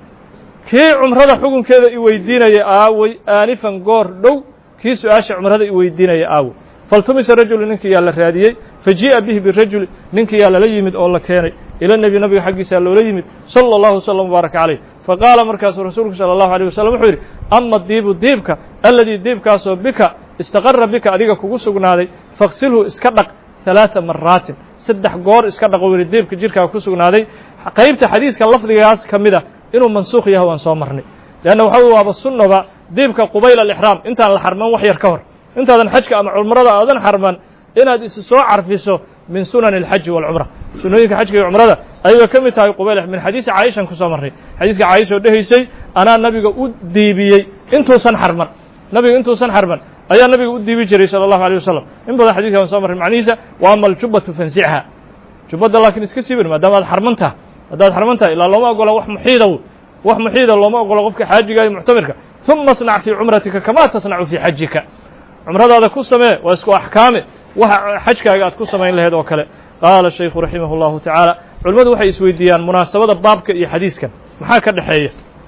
kii cumrada xukunkeeda i weydiinaya aawey aanifan goor dhow kii su-aasha cumrada i weydiinaya aawey faltumisa rajulu ninkii yaa la raadiyey fajii'a bihi birajuli ninkii yaa lala yimid oo la keenay ila nebi nabiga xaggiisaa loola yimid sala allahu wasalam mubaaraka calayh faqaala markaasuu rasuulku sala allahu alيyh wasalam wuxuu yidhi ama diibu diibka aladii diibkaasoo bika istaqara bika adiga kugu sugnaaday faqsilhu iska dhaq ثalaaثa maraatin saddex goor iska dhaq weli diibka jirkaa ku sugnaaday qaybta xadiiska lafdigaas ka mid a inuu mansuukh yahay waan soo marnay leanna waxa waaba sunnaba diibka qubayla alixraam intaan la xarman wax yar ka hor intaadan xajka ama cumrada aadan xarman inaad is soo carfiso min sunan الxaji wاlcumra sunooyinka xajka iyo cumrada ayagoo ka mid tahay qubayl min xadiisi caaishan kusoo marnay xadiiska caaisha oo dhehaysay anaa nabiga u diibiyey intuusan xarman nabiga intuusan xarman ayaa nabiga u diibi jiray salى الlahu عalيه wasalam in badan xadiskan waan soo marray macnihiisa wa ama aljubatu fansichaa jubadda laakiin iska sibir maadaama aad xarman taha haddaad xarman tahay ilaa looma ogola wax muxiida looma ogola qofka xaajiga iyo muctamirka ثuma اصnac fii cumratika kama tasnacu fii xajika cumradaada ku samee waa isku axkaame waxa xajkaaga aad ku samayn lahayd oo kale qaala shaykhu raximah اllahu tacaala culimmadu waxay isweydiiyaan munaasabada baabka iyo xadiiskan maxaa ka dhexeeya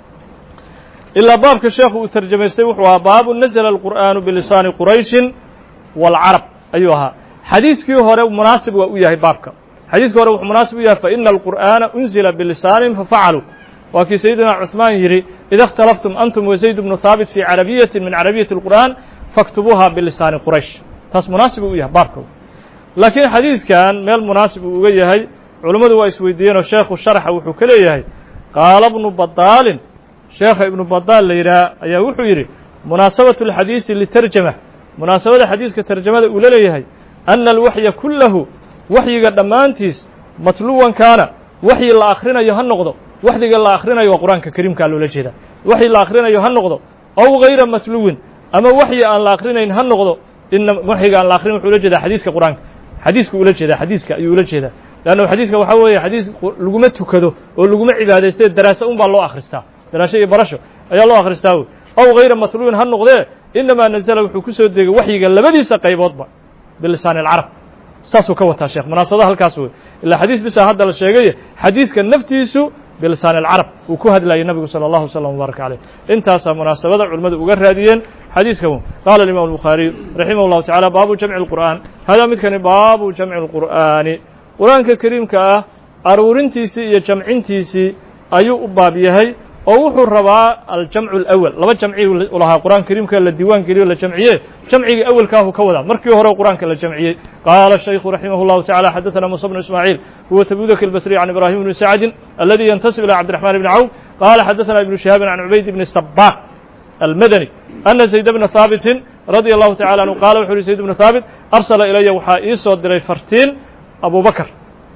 ilaa baabka sheekhu uu tarjamaystay wuxuu ahaa baabu nazla alqur'aanu bilisaani qurayshin wاlcarab ayuu ahaa xadiiskii hore munaasib waa u yahay baabka xadiiskii hore wuxuu munaasib u yahay faina alqur'aana unzila bilisaanihim fafacaluu waa kii sayidina cuثmaan yidhi ida اkhtalaftum antum wazayd bnu haabit fii carabiyatin min carabiyati اlqur'an faktubuuha bilisaani quraysh taas munaasib uu u yahay baabka laakiin xadiiskan meel munaasib uu uga yahay culummadu waa isweydiiyeenoo sheekhu sharxa wuxuu ka leeyahay qaala bnu badaalin sheekha ibnu badaal la yidhaha ayaa wuxuu yidhi munaasabatu اlxadiisi litarjama munaasabada xadiiska tarjamada uu la leeyahay ana alwaxya kullahu waxyiga dhammaantiis matluwan kaana waxyi la akhrinayo ha noqdo waxyiga la akhrinayo waa qur-aanka kariimkaa loola jeedaa waxyi la akhrinayo ha noqdo aw gayra matluwin ama waxyi aan la akhrinayn ha noqdo ina waxyiga aan la akrin wuxuu ula jeedaa xadiiska qur-aanka xadiiska ula jeedaa xadiiska ayuu ula jeedaa leanna xadiiska waxaa weeye xadiis laguma tukado oo laguma cibaadaystee daraasa un baa loo akhristaa daraasho iyo barasho ayaa loo akhristaa wey aw gayra matluwin ha noqdee inamaa nazala wuxuu ku soo degay waxyiga labadiisa qayboodba bilisaani alcarab saasuu ka wataa sheekh munaasabada halkaas wey ilaa xadiis bisa hadda la sheegaye xadiiska naftiisu bilisaani alcarab uu ku hadlayay nabigu salى اllahu slm wbaaraka caleyh intaasaa munaasabada culimmadu uga raadiyeen xadiiska qaala imam الbukhaariyu raximah اllahu tacala baabu jamci اlqur'an hadaa midkani baabu jamci اlqur'aani qur'aanka kariimka ah aruurintiisii iyo jamcintiisii ayuu u baab yahay oo wuxuu rabaa aljamcu alawal laba jamci u lahaa qur'aanka kariimka la diiwaan geliyo la jamciye jamcigii awalkaahu ka wadaa markii hore qur'aanka la jamciyey qaala shaykhu raximah اllahu tacala xadaثana musa bnu ismaaciil huwa tabudak albasriy can ibrahim bni sacdin aladi yantasib ilى cabdiraxman bni cawf qaala xadaثana ibnu shihaabin can cubayd bni sabaq almadani ana zayd bna haabitin radي الlahu tacala anhu qaala wuxu uhi zayd bnu haabit arsala ilaya waxaa ii soo diray fartiin abu bakr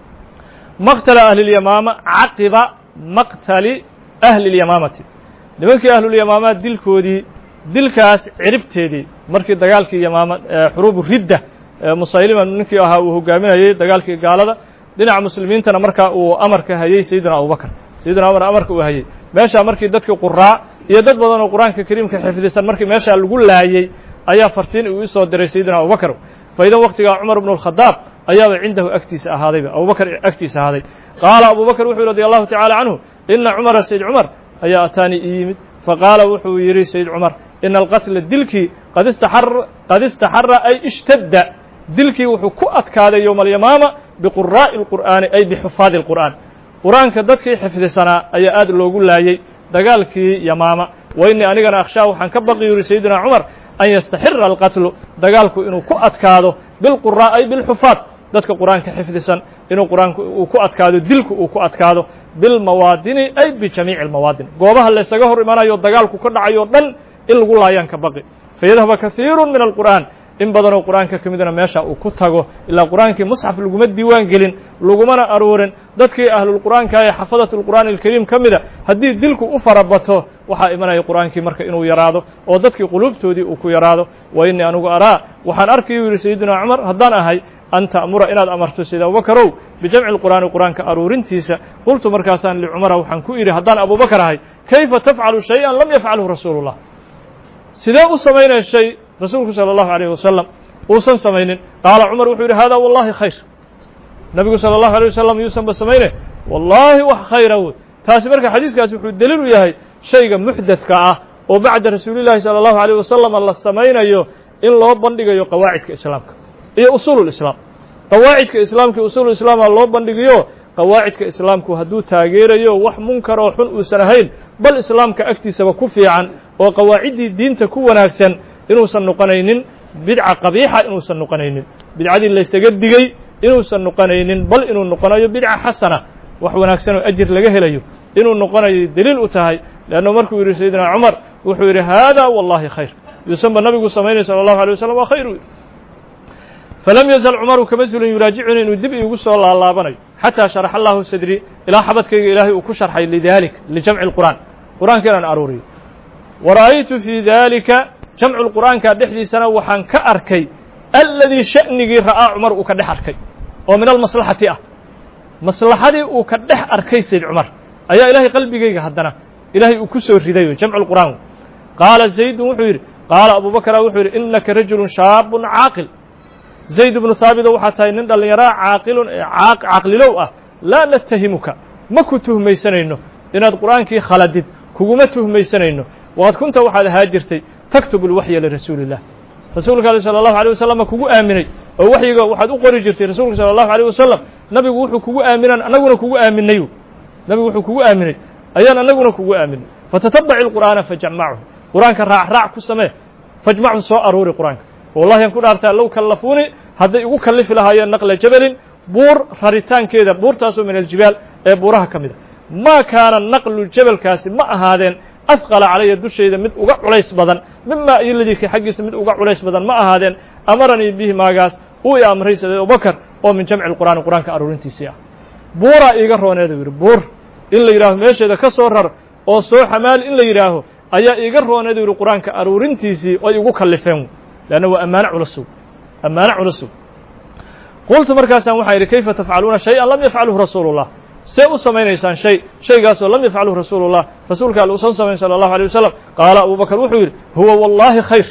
maqtala ahli اlyamaama caqiba maqtali ahli اlyamaamati nimankii ahlulyamaama dilkoodii dilkaas ciribteedii markii dagaalkii yamaama xuruubu ridda musaylima ninkii ahaa uu hogaaminayey dagaalkii gaalada dhinaca muslimiintana markaa uu amarka hayey sayidina abubakr sayidina umar amarka uu hayey meeshaa markii dadkii quraa iyo dad badan oo qur'aanka kariimka xifdisan markii meeshaa lagu laayey ayaa fartiin uu isoo diray sayidina abubakr faidan waktigaa cumar bnu اlkhadaab ayaaba cindahu agtiisa ahaadayba abubakr agtiisa ahaaday qaala abubakr wuxuu radi allahu tacala canhu ina cumara sayd cumar ayaa ataanii ii yimid faqaala wuxuu yidhi sayd cumar ina alqatla dilkii qad istaxara ay ishtadda dilkii wuxuu ku adkaaday yowma alyamaama biquraa'i اlqur'aani ay bixufaadi اlqur'aan qur'aanka dadkii xifdisanaa ayaa aad loogu laayey dagaalkii yamaama wa innii anigana akhshaa waxaan ka baqi yuri sayidina cumar an yastaxira alqatlu dagaalku inuu ku adkaado bilquraa ay bilxufaad dadka qur'aanka xifdisan inuu qur'aanku uu ku adkaado dilku uu ku adkaado bilmawaadini ay bijamiici almawaadin goobaha laysaga hor imanayo dagaalku ka dhacayo dhan in lagu laayaan ka baqi fayadhaba kahiiru min alqur'aan in badanoo qur'aanka ka midna meesha uu ku tago ilaa qur'aankii musxaf laguma diiwaan gelin lagumana aruurin dadkii ahlulqur'aanka ee xafadat lqur'aani alkariim ka mida haddii dilku u farabato waxaa imanaya qur'aankii marka inuu yaraado oo dadkii quluubtoodii uu ku yaraado wa innii anigu araa waxaan arkayuu yidhi sayidina cumar haddaan ahay an ta'mura inaad amarto sida abubakarow bijamci lqur'aani qur'aanka aruurintiisa qultu markaasaan licumara waxaan ku idhi haddaan abubakar ahay kayfa tafcalu shay-an lam yafcalhu rasuulu llah sidee u samaynaya shay rasuulku salى الlahu عalيه wasalam uusan samaynin qaala cumar wuxuu yidhi hada wallahi khayr nabigu salى الlahu عalيه wasalam yuusanba samayne wallahi wax khayra wey taasi marka xadiiskaasi wuxuu daliil u yahay shayga muxdadka ah oo bacda rasuuli llahi salى الlahu عalيه wasalam la samaynayo in loo bandhigayo qawaacidka islaamka iyo usuul islaam qawaacidka islaamka usuul islaama loo bandhigayo qawaacidka islaamku hadduu taageerayo wax munkar oo xun uusan ahayn bal islaamka agtiisaba ku fiican oo qawaaciddii diinta ku wanaagsan inuusan noqonaynin bidca qabiixa inuusan noqonaynin bidcadii laysaga digey inuusan noqonaynin bal inuu noqonayo bidca xasana wax wanaagsan oo ajir laga helayo inuu noqonayo daliil u tahay leannu markuu yidhi sayidina cumar wuxuu yidhi hada wallahi khayr yuusanba nabigu samaynay salى الlahu عalيه wasalam waa khayr falam yazal cumaru kama zulin yuraajicuni inuu dib iigu soo laalaabanayo xataa sharaxa allahu sadri ilaa xabadkayga ilaahay uu ku sharxay lidalik lijamci اlqur'aan qur'aanka inaan aruuriyo wara'aytu fii dalika jamcu lqur'aanka dhexdiisana waxaan ka arkay aladii sha'nigii ra'aa cumar uu ka dhex arkay oo min almaslaxati ah maslaxadii uu ka dhex arkay sayd cumar ayaa ilaahay qalbigayga haddana ilaahay uu ku soo ridayo jamcu lqur'aan qaala zaydun wuxuu yidhi qaala abubakra wuxuu yidhi inaka rajulun shaabun caaqil zayd bnu haabido waxaa tahay nin dhallinyaraa caaqilun caqlilow ah laa natahimuka ma ku tuhmaysanayno inaad qur'aankii khaladid kuguma tuhmaysanayno waqad kunta waxaad ahaa jirtay taktubu lwaxya lirasuuli illah rasuulka ale salى الlahu عalيه wasalam kugu aaminay oo waxyiga waxaad u qori jirtay rasuulka salى الlahu عalيه wasalam nabigu wuxuu kugu aaminan annaguna kugu aaminay nabigu wuxuu kugu aaminay ayaan annaguna kugu aaminay fatatabaci اlqur'aana fajmachu qur'aanka raac ku samee fajmachu soo aruuri qur'aanka wallahi aan ku dhaartaa low kallafuuni hadday igu kallifi lahaayeen naqla jabalin buur raritaankeeda buurtaasoo min aljibaal ee buuraha ka mida maa kaana naqlu jabalkaasi ma ahaadeen afqala calaya dushayda mid uga culays badan mima iyoladika xaggiisa mid uga culays badan ma ahaadeen amaranii bihi maagaas uu i amray sida abubakar oo min jamci lqur'aani qur'aanka aruurintiisii ah buuraa iiga rooneeda yidhi buur in la yidhaaho meesheeda ka soo rar oo soo xamaal in la yidhaaho ayaa iiga rooneeda yidhi qur'aanka aruurintiisii oy igu kallifeen leanna waa ammaano culusow qultu markaasaan waxaa yidhi kayfa tafcaluuna shay-an lam yafcalhu rasuulu llah see u samaynaysaan shaygaasoo lam yafcalhu rasuulu llah rasuulka alle uusan samayn salى الlahu عalيه wasalam qaala abubakr wuxuu yidhi huwa wallahi khayr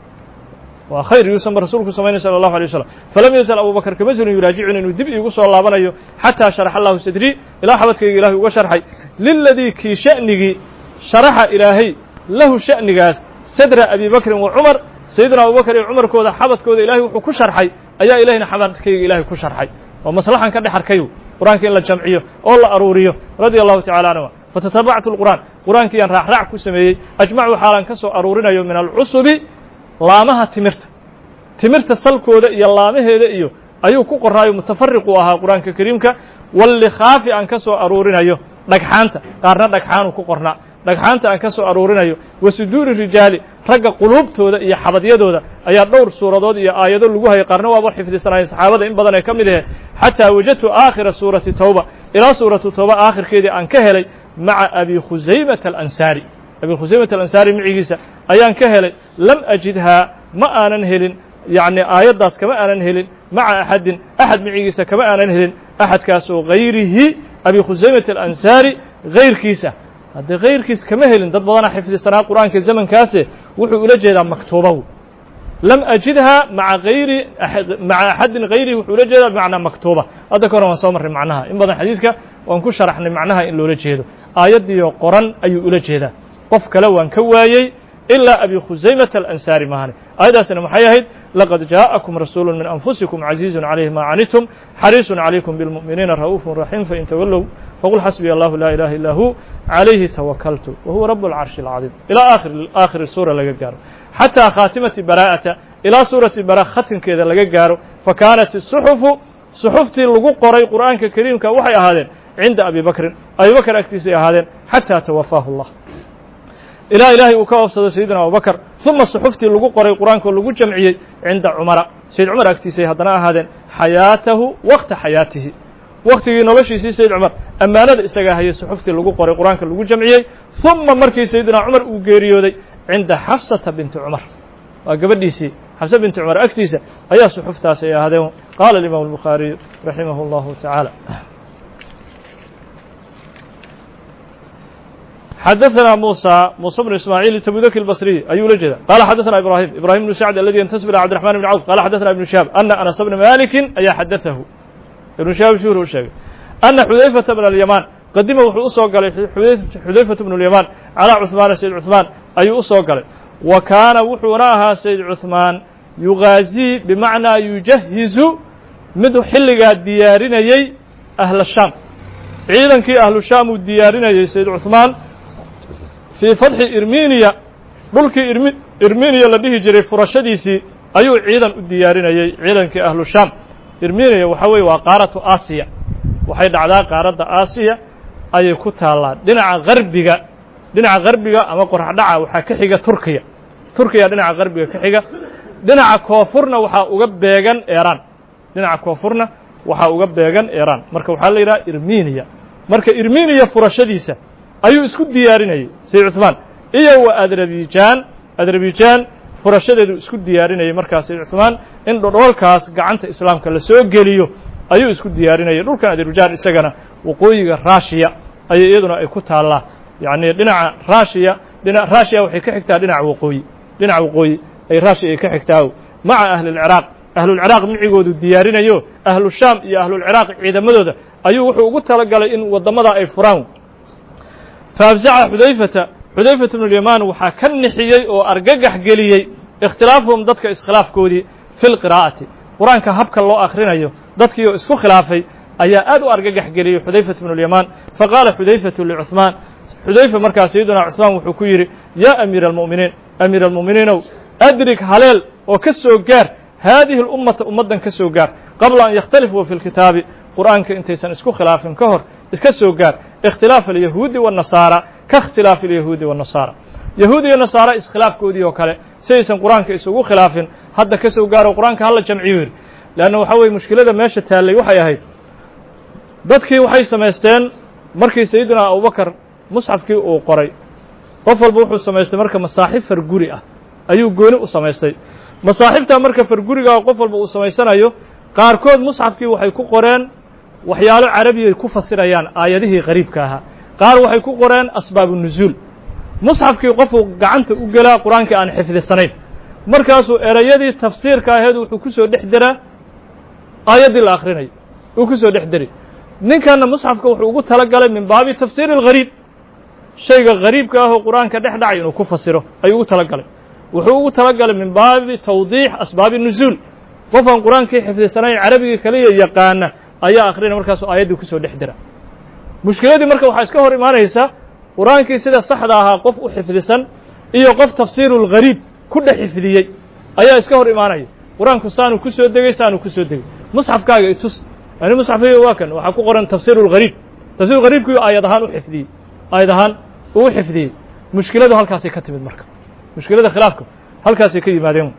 waa khayr yuusanba rasuulku samaynay salى الlahu عalيه wasalam falam yazal abubakr kama zulin yuraajicuni inuu dib iigu soo laabanayo xataa sharaxa allahu sadrii ilaa xabadkayga ilahay uga sharxay liladii kii sha'nigii sharaxa ilaahay lahu sha'nigaas sadra abi bakrin wa cumar sayidina abubakr iyo cumarkooda xabadkooda ilahay wuxuu ku sharxay ayaa ilahayna xabadkayga ilahay ku sharxay oo maslaxan ka dhex arkayo qur'aanka in la jamciyo oo la aruuriyo radia allahu tacala canhu fatatabactu alqur'aan qur'aankiyaan raacraac ku sameeyey ajmacu xaalan ka soo aruurinayo min alcusubi laamaha timirta salkooda iyo laamaheeda iyo ayuu ku qoraayo mutafariqu ahaa qur'aanka kariimka wallikhaafi aan ka soo aruurinayo dhagxaanta qaarna dhagxaanuu ku qornaa dhagxaanta aan ka soo aruurinayo wa suduuri rijaali ragga quluubtooda iyo xabadyadooda ayaa dhowr suuradood iyo aayado lagu hayay qaarna waaba xifdisanaayeen saxaabada in badan ee ka mid ahe xataa wajadtu aakhira suurati tawba ilaa suuratu tawba aakhirkeedii aan ka helay maca abi khusaymata alansaari abi khusaymata alansaari micigiisa ayaan ka helay lam ajidhaa ma aanan helin yacni aayaddaas kama aanan helin maca axadin axad micigiisa kama aanan helin axadkaasoo hayrihi abi khusaymata alansaari hayrkiisa haddii kayrkiis kama helin dad badana xifdisanaa qur'aanka zamankaase wuxuu ula jeedaa maktuubahu lam ajidhaa maca axadin hayrihi wuxuu ula jeedaa bimacnaa maktuuba hadda ka hore waan soo marray macnaha in badan xadiiska waan ku sharaxnay macnaha in loola jeedo aayaddiioo qoran ayuu ula jeedaa qof kale waan ka waayey ilaa abi khusaymata alansaari maahane aayaddaasina maxay ahayd laqad jaa'akum rasuulu min anfusikum caziizun calayhi maa canitum xariisun calaykum bilmu'miniina ra'uufun raxiim fain tawallow faqul xasbiya allahu laa ilaha illaa hu calayhi tawakaltu wa huwa rabu alcarshi alcadiim ilaa aakhiri suura laga gaaro xataa khaatimati baraa'ata ilaa suurati bara khatimkeeda laga gaaro fa kaanat isuxufu suxuftii lagu qoray qur'aanka kariimka waxay ahaadeen cinda abi bakrin abi bakr agtiisay ahaadeen xataa tawafaahu allah ilaa ilaahay uu ka oofsado sayidina abubakr uma suxuftii lagu qoray qur'aankaoo lagu jamciyey cinda cumara sayid cumar agtiisay haddana ahaadeen xayaatahu waqta xayaatihi waktigii noloshiisii sayid cumar ammaanada isagaa hayay suxuftii lagu qoray qur'aanka lagu jamciyey uma markii sayidina cumar uu geeriyooday cinda xafsata binti cumar waa gabadhiisii xafsa binti cumar agtiisa ayaa suxuftaas ay ahaadeen qaala alimaam albukhaariyu raximah اllahu tacaala xadaثna muسى بن ismاعيل التبوذكي البصري ayuu la jeeda qala xadaثna ibrahim بن سعد الذي ينتسب إلى cبدالرحمن بن عوف qala xadaثna iبن شهاب أن أنس بن مالك ayaa xadaثahu iبن شهاب shuhر u sheegay أنa xudayفة بن اليمان qadima wuxuu u soo galay xudayفة بن اليمان calىa cثmaana sayd cثmaan ayuu u soo galay wa kaana wuxuuna ahaa sayd cثmaan yugaazii bimacnaa yujahizu miduu xilligaa diyaarinayey أهل الشham ciidankii ahlu shaam uu diyaarinayey sayd cثmaan fii fatxi irminiya dhulkii irminiya la dhihi jiray furashadiisii ayuu ciidan u diyaarinayey ciidankii ahlu shaam irminiya waxaa weeye waa qaaratu aasiya waxay dhacdaa qaaradda aasiya ayay ku taallaa dhinaca garbiga ama qoraxdhaca waxaa ka xiga turkiya dhinaca garbiga ka xiga dhinaca koonfurna waxaa uga beegan eeraan marka waxaa la yidhaha irminiya marka irminiya furashadiisa ayuu isku diyaarinayey sayd cثmaan iyo wa adrabijaan furashadeedu isku diyaarinayey markaa sayd cثmaan in dhodhoolkaas gacanta islaamka la soo geliyo ayuu isku diyaarinayay dhulkan adrabijaan isagana waqooyiga raashiya ayay iyaduna ay ku taallaa yacni dhinaca raashiya waxay ka xigtaa dhinaca waqooyi ay raashiya ay ka xigtaa maca ahli اlciraaq ahlulciraaq micigoodu diyaarinayo ahlu shaam iyo ahlulciraaq ciidamadooda ayuu wuxuu ugu talagalay in waddamada ay furaan faafzaca xudayfata bnu lyamaan waxaa ka nixiyey oo argagax geliyey ikhtilaafuhum dadka iskhilaafkoodii fi lqiraa'ati qur-aanka habka loo akhrinayo dadkii oo isku khilaafay ayaa aad u argagax geliyey xudayfata bnu lyamaan faqaala xudayfatu licuثmaan xudayfa markaa sayidina cuثmaan wuxuu ku yidhi yaa amiira almu'miniinow adrig haleel oo ka soo gaar haadihi اlummata ummaddan ka soo gaar qabla an yakhtalifuu fi lkitaabi qur'aanka intaysan isku khilaafin ka hor iska soo gaar ikhtilaaf alyahuudi waالnasaara ka ikhtilaafi alyahuudi waالnasaara yahuud iyo nasaara iskhilaafkoodii oo kale si aysan qur'aanka isugu khilaafin hadda ka soo gaaro qur'aanka hala jamciyo yidhi leanna waxaa weye mushkilada meesha taallay waxay ahayd dadkii waxay samaysteen markii sayidina abubakar musxafkii uu qoray qof walba wuxuu samaystay marka masaaxif farguri ah ayuu gooni u samaystay masaaxiftaa marka fargurigaa qof walba uu samaysanayo qaarkood musxafkii waxay ku qoreen waxyaalo carabiyay ku fasirayaan aayadihii qariibka ahaa qaar waxay ku qoreen asbaabu nuzuul musxafkii qofuu gacanta u gelaa qur-aankii aan xifdisanayn markaasuu erayadii tafsiirka aheed wuxuu ku soo dhex deraa aayaddii la akhrinayo uu ku soo dhex deri ninkanna musxafka wuxuu ugu talagalay min baabi tafsiiri اlghariib shayga hariibka ahoo qur-aanka dhex dhacay inuu ku fasiro ayuu ugu talagalay wuxuu ugu talagalay min baabi tawdiix asbaabi nuzuul qofaan qur-aankii xifdisanayn carabigii kaliya yaqaana ayaa akhrina markaasuu aayaddii kusoo dhex dira mushkiladii marka waxaa iska hor imaanaysa qur-aankii sida saxda ahaa qof u xifdisan iyo qof tafsiirulghariib ku dhex xifdiyey ayaa iska hor imaanaya qur-aanku saanu ku soo degey saanu ku soo degey musxafkaaga itus yani musxafkayga waa kan waxaa ku qoran tafsiirulghariib tafsiirulghariibkii aayad ahaan u xifdiyey aayad ahaan uu xifdiyey mushkiladu halkaasay ka timid marka mushkilada khilaafka halkaasay ka yimaadeen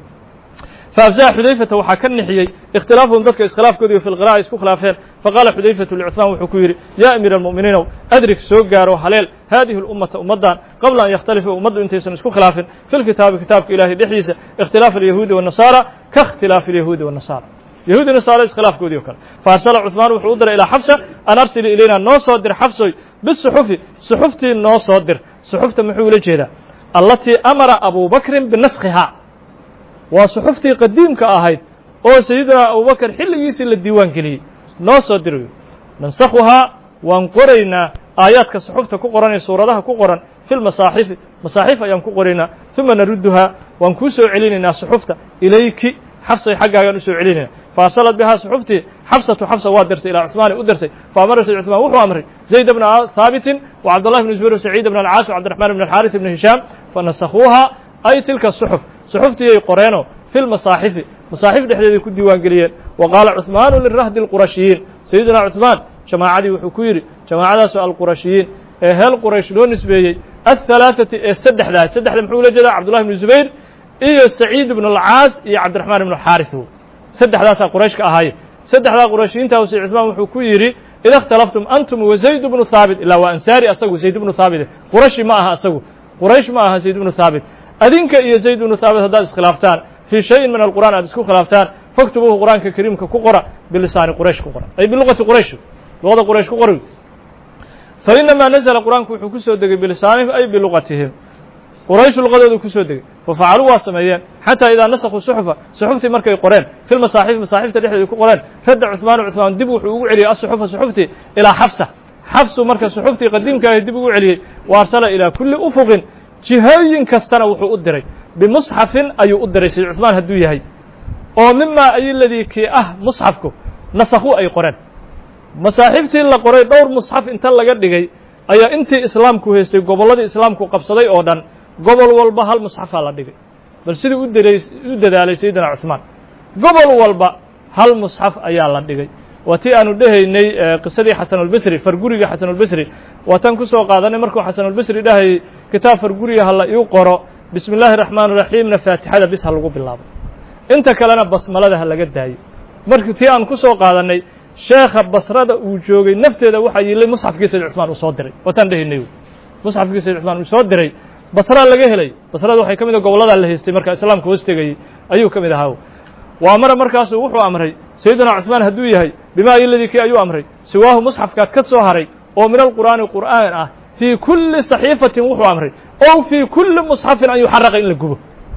فأفزع xudayfata waxaa ka nixiyey اkhtilaaفhum dadka iskhilaafkoodi fi اlqراءة isku khilaafeen faqaala xudayfaةu لcثmaan wuxuu ku yidhi ya amiir الmuؤminiinow adrig soo gaaro haleel hadihi الummata ummaddan qabla an yakhtalifa ummaddu intaysan isku khilaafin fi lkitaabi kitaabka ilahay dhexdiisa اkhtilaaف الyahuudi والنasaarى ka اkhtilaafi الyahuudi والنasaarى yahuudi nasaara iskhilaafkoodii o kale faarsala cuثmaan wuxuu u diray ilaa xabsa an arsili ilayna noo soo dir xabsoy bisuxufi suxuftii noo soo dir suxufta muxuu ula jeedaa allatii amara abu bakrin binaskhihaa waa suxuftii qadiimka ahayd oo sayidina abubakar xilligiisii la diiwaan geliyey noo soo dirayo nansakhuhaa waan qoraynaa aayaadka suxufta ku qoran ee suuradaha ku qoran fi lmasaaxifi masaaxiif ayaan ku qoraynaa uma narudduhaa waan kuu soo celinaynaa suxufta ilayki xabsay xaggaagaan u soo celinayna faarsalad bihaa suxuftii xabsatu xabsa waa dirtay ilaa cuثmaanay u dirtay faamara sayd cuثmaan wuxuu amray zayd bna haabitin wacabdullahi bn zubayr wasaciid bn alcaas wcabdiraxmaan bn alxaaris bn hishaam fanasakhuuha ay tilka suxuf suxuftiiyay qoreenoo fi lmasaaxifi masaaxif dhexdeeday ku diiwaan geliyeen wa qaala cuثmaanu lirahdi اlqurashiyiin sayidina cuثmaan jamaacadii wuxuu ku yidhi jamaacadaasoo alqurashiyiin ee heel quraysh loo nisbeeyey aلhalaaثati ee saddexdaa saddexda muxuu ula jeedaa cabdullahi bn zubayr iyo saciid bn alcaas iyo cabdiraxmaan ibn xaaris saddexdaasaa quraysh ka ahaaye saddexdaa qurayshiyiinta sayd cuثmaan wuxuu ku yidhi ida اkhtalaftum antum wazayd bnu haabit ilaa waa ansaari asagu zayd bnu haabit qurashi ma aha asagu quraysh ma aha zayd bnu haabit adinka iyo zayd bnu haabit haddaad iskhilaaftaan fii shayin min alqur'an aad isku khilaaftaan faktubuuhu qur'aanka kariimka ku qora bilisaani quraysh ku qora ay biluqati quraysh luqada quraysh ku qori fainamaa nazla qur'aanku wuxuu ku soo degay bilisaanihim ay biluqatihim quraysh luqadoodu ku soo degay fafacaluu waa sameeyeen xataa idaa nasakuu suxufa suxuftii markay qoreen fi lmasaaxif masaaxifta dhexdeeda ku qoreen radda cuثmaanu cuثmaan dib wuxuu ugu celiyey asuxufa suxuftii ilaa xabsa xabsu marka suxuftii qadiimka ahi dib ugu celiyey wa arsala ilaa kulli ufuqin jihooyin kastana wuxuu u diray bimusxafin ayuu u diray sayd cuثmaan hadduu yahay oo mimaa ayiladii kii ah musxafku nasakhu ay qoreen masaaxiftii la qoray dhowr musxaf inta laga dhigay ayaa intii islaamku haystay gobolladii islaamku qabsaday oo dhan gobol walba hal musxafaa la dhigay bal sidii u dadaalay sayidina cuثmaan gobol walba hal musxaf ayaa la dhigay waa tii aanu dhehaynay qisadii xasanulbasri farguriga xasanulbasri waa tan ku soo qaadanay markuu xasanulbasri dhahayay kitaab farguriga ha la ii qoro bismi illaahi raxmaan raxiimna faatixada bis ha lagu bilaabo inta kalena basmalada ha laga daayo marka tii aan ku soo qaadannay sheekha basrada uu joogay nafteeda waxaa yilay musxafkii sayd cuثmaan uu soo diray waataan dhehaynay musxafkii sayd cuثmaan uu soo diray basraa laga helay basrada waxay ka mid a gobolladaa la haystay marka islaamka hoos tegayey ayuu ka mid ahaa waa mara markaasuu wuxuu amray sayidina cuثmaan hadduu yahay bimaa iladii kii ayuu amray siwaahu musxafkaad ka soo haray oo min alqur'aani qur'aan ah fii kulli saxiifatin wuxuu amray ow fii kulli musxafin an yuxaraqa in la gubo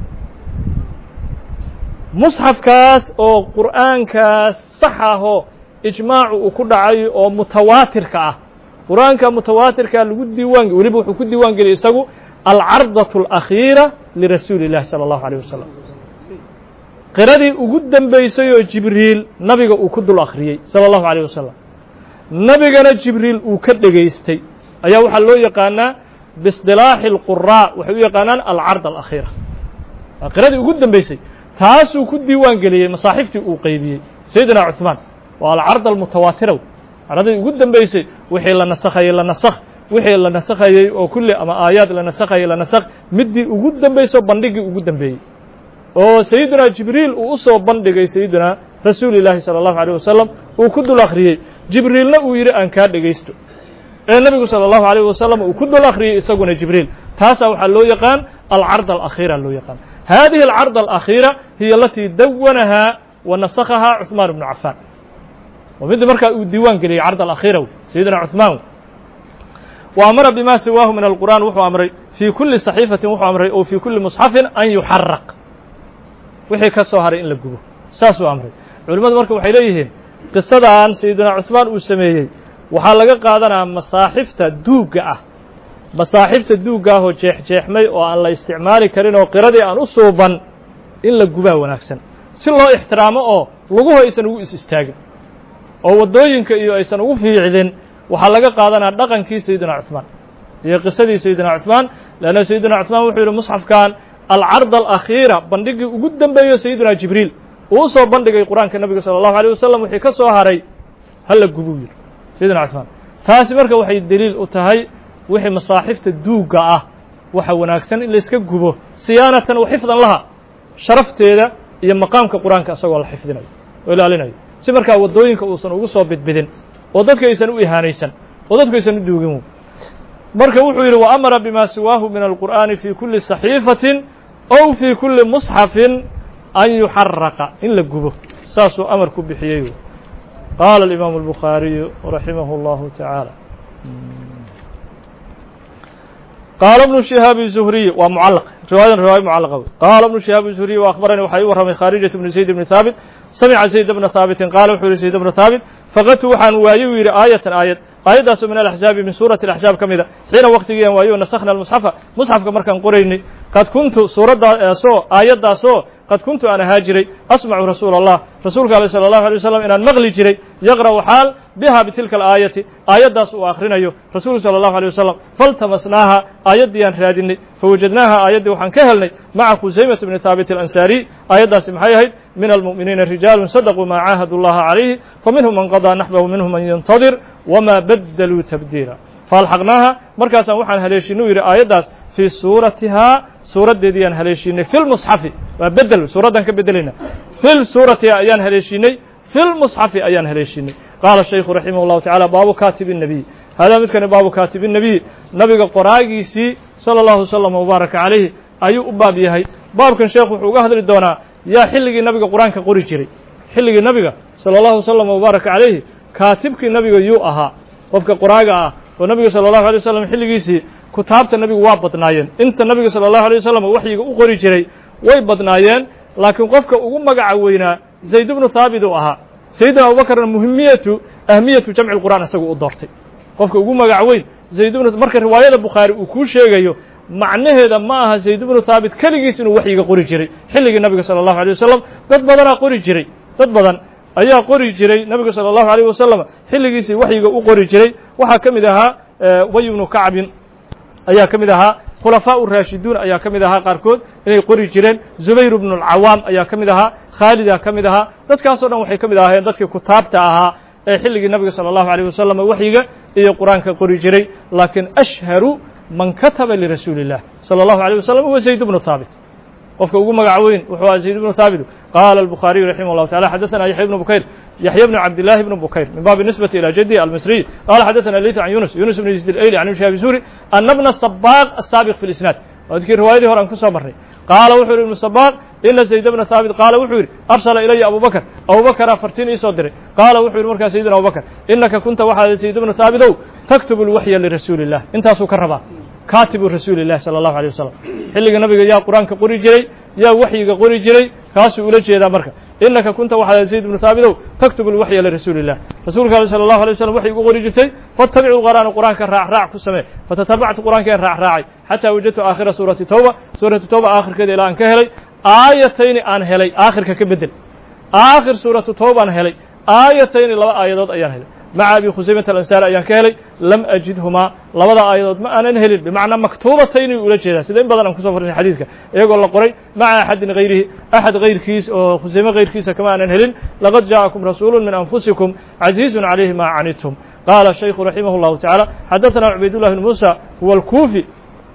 musxafkaas oo qur'aankaas sax ahoo ijmaacu uu ku dhacay oo mutawaatirka ah qur'aanka mutawaatirkaa lagu diiwaan weliba wuxuu ku diiwaan geliyay isagu alcardaة الأkhiira lirasuuli الlahi salى الlahu عalيه wasalam qiradii ugu dembaysay oo jibriil nabiga uu ku dul akhriyey salى الlahu عalيه wasalam nabigana jibriil uu ka dhegaystay ayaa waxaa loo yaqaanaa biاصطilaaxi الqurاء waxay u yaqaanaan alcard الأkhiira waa qiradii ugu dembaysay taasuu ku diiwaan geliyey masaaxiftii uu qeybiyey sayidina cuثmaan waa alcard almutawaatira qiradii ugu dembaysay wixii la nasakhayey la nasakh wixii la nasakhayey oo kulli ama aayaad la nasakhayey la nasakh middii ugu dembayso bandhigii ugu dembeeyey oo sayidina jibriil uu u soo bandhigay sayidina rasuuli illaahi salى الlahu عalيه wasalam uu ku dul akhriyey jibriilna uu yidhi aan kaa dhegaysto ee nebigu salى الlahu عalيه wasalam uu ku dul akhriyey isaguna jibriil taasaa waxaa loo yaqaan alcard alأkhiira loo yaqaan hadihi alcard alأkhiira hiya alatii dawanahaa wa nasakhahaa cuثmaan ibnu cafaan waa midda markaa uu diiwaan geliyey card alأkhiira sayidina cuثmaan wa amara bima siwaahu min alqur'an wuxuu amray fii kulli saxiifatin wuxuu amray oo fii kulli musxafin an yuxaraq wixii ka soo haray in la gubo saasuu amray culimmadu marka waxay leeyihiin qisadan sayidina cuثmaan uu sameeyey waxaa laga qaadanaa masaaxifta duugga ah masaaxifta duugga ah oo jeexjeexmay oo aan la isticmaali karin oo qiradii aan u suuban in la gubaa wanaagsan si loo ixtiraamo oo luguhu aysan ugu is istaagin oo waddooyinka iyo aysan ugu fiicdin waxaa laga qaadanaa dhaqankii sayidina cuثmaan iyo qisadii sayidina cuثmaan leanna sayidina cuثmaan wuxuu yihi musxafkan alcard alakhiira bandhigii ugu dambeeyo sayidina jibriil uu soo bandhigay qur'aanka nabiga salى الlahu عalيه wasalam wixii ka soo haray hala gubuu yidhi sayidina cuثmaan taasi marka waxay deliil u tahay wixii masaaxifta duugga ah waxa wanaagsan in layska gubo siyaanatan wa xifdan laha sharafteeda iyo maqaamka qur'aanka isagoo la xifdinayo oo ilaalinayo si markaa waddooyinka uusan ugu soo bidbidin oo dadka aysan u ihaanaysan oo dadku aysan u duugin marka wuxuu yidhi وأmara bima siwaahu min الqur'ani fي kuli صaxiifatin ow fii kuli musxafin an yuxaraqa in la gubo saasuu amar ku bixiyey qaala الimaamu الbukhaariyu raximah اllahu taعaalى qaala بnu شihaabi الzuhriy waa mucalq riwaayadan riwaaya mucalaqa wey qaala بnu شihaabi الzuhriy wa akhbaranii waxaa ii warramay khaarijat bnu zayd bni haabit samica zayd bna haabitin qaala wuxuu yihi zayd bna haabit faqadtu waxaan waaye u yidhi aayatan aayad aayaddaasoo min alaxzaabi min suurati alaxzaab ka mida xiina waqtigiian waayo nasakhna almusxafa musxafka markaan qoraynay qad kuntu suuraddaasoo aayaddaasoo qad kuntu aan ahaa jiray asmacu rasuula allah rasuulka aleh sala allahu alay wasalam inaan maqli jiray yaqra'u xaal biha bitilka alaayati aayaddaas uu akhrinayo rasuulku sala allahu alay wasalam faltamasnaaha aayaddiyaan raadinay fawajadnaaha aayaddii waxaan ka helnay maca khusaymata bni haabit alansaariy aayaddaasi maxay ahayd min almu'miniina rijaalun sadaquu maa caahadu allaha calayhi faminhum man qadaa naxbahu minhum man yantadir wma badaluu tabdiila faalxaqnaaha markaasaan waxaan haleeshinay u yidhi aayaddaas fii suuratihaa suuraddeediiyaan haleeshinay fi lmusxafi waa bedel suuraddaan ka bedelayna fi suuratihaa ayaan haleeshinay fi lmusxafi ayaan haleeshinay qaala shaykhu raximah اllahu tacala baabu kaatibi الnabiy haadaa midkani baabu kaatibi الnabiy nabiga qoraagiisii salى اllahu wslama wbaaraka calayhi ayuu u baab yahay baabkan sheekhu wuxuu uga hadli doonaa yaa xilligii nabiga qur-aanka qori jiray xilligii nabiga salى اllahu wslama wbaaraka calayhi kaatibkii nabiga yuu ahaa qofka qoraaga ah oo nabiga salى الlahu alay wasalam xilligiisii kutaabta nabigu waa badnaayeen inta nabiga salى الlahu alay wasalam waxyiga u qori jiray way badnaayeen laakiin qofka ugu magaca weynaa zayd bnu haabit uu ahaa sayidina abubakarna ahmiyatu jamci qur'aan isagu u doortay qofka ugu magac weyn zayd bnu marka riwaayada bukhaari uu kuu sheegayo macnaheeda ma aha zayd bnu haabit keligiis inuu waxyiga qori jiray xilligii nabiga salى الlahu alيه wasalam dad badanaa qori jiray dad badan ayaa qori jiray nabiga salى الlahu عalيه wasalam xilligiisii waxyiga u qori jiray waxaa ka mid ahaa ubay bnu kacbin ayaa ka mid ahaa khulafaa raashiduun ayaa ka mid ahaa qaarkood inay qori jireen zubayr bnu اlcawaam ayaa ka mid ahaa khaalidaa ka mid ahaa dadkaasoo dhan waxay ka mid ahaayeen dadkii kutaabta ahaa ee xilligii nabiga salى الlahu عalيه wasalam waxyiga iyo qur-aanka qori jiray laakiin ashharu man kataba lirasuuli الlah salى الlahu عalيه wasalam huwa zayd bnu haabit qofka ugu magac weyn wuxuu aha zayd bnu haabit qaala الbukhaariyu raximah اllahu taعala xadaثana yaxya bnu bukayr yaxya bnu cabdillaahi bnu bukayr min baabi nisbati ilى jaddi almisriy qaala xadaثana leyt can yunus bn yaزid اlayli can ibn shihab zuhri ana bna sabaaq asaabiq fi اlisnaad wadkii riwaayadii hore aan ku soo marnay qaala wuxuu yihi ibnu sabaaq ina zayd bna haabit qaala wuxuu yidhi arsala ilaya abubakr abubakaraa fartiin iisoo diray qaala wuxuu yidhi markaa sayidina abubakr inaka kunta waxaad zayd bnu haabitow taktubu اlwaxya lirasuuli الlah intaasuu ka rabaa kaatibu rasuuli الlahi salى الlahu عalيه wasalam xilliga nabiga yaa qur-aanka qori jiray yaa waxyiga qori jiray kaasuu ula jeedaa marka inaka kunta waxaad zayd bnu haabitow taktubu اlwaxya lirasuuli الlah rasuulka ale salى الlahu alيه waslm waxay ugu qori jirtay faاtabicu qur'aana qur'aanka raacraac ku samee fatatabactu qur'aankeen raacraacay xataa wajadtu aakhira suurati tawba suuratu tawba aakhirkeeda ilaa aan ka helay aayatayni aan helay aakhirka ka bedel aakhir suuratu tawbaan helay aayatayni laba aayadood ayaan helay maca abi khusaymata alansaari ayaan ka helay lam ajidhumaa labada aayadood ma aanan helin bimacnaa maktuubatayni ula jeedaa sida in badan aan kusoo farnay xadiiska iyagoo la qoray maca axadin hayrihi axad hayrkiis oo khusayme hayrkiisa kama aanan helin laqad jaaءakum rasuulu min anfusikum caziizun calayhi ma canidtum qaala shaykhu raximah اllahu taعala xadaثana cubaydullah bn muusa huwa alkuufi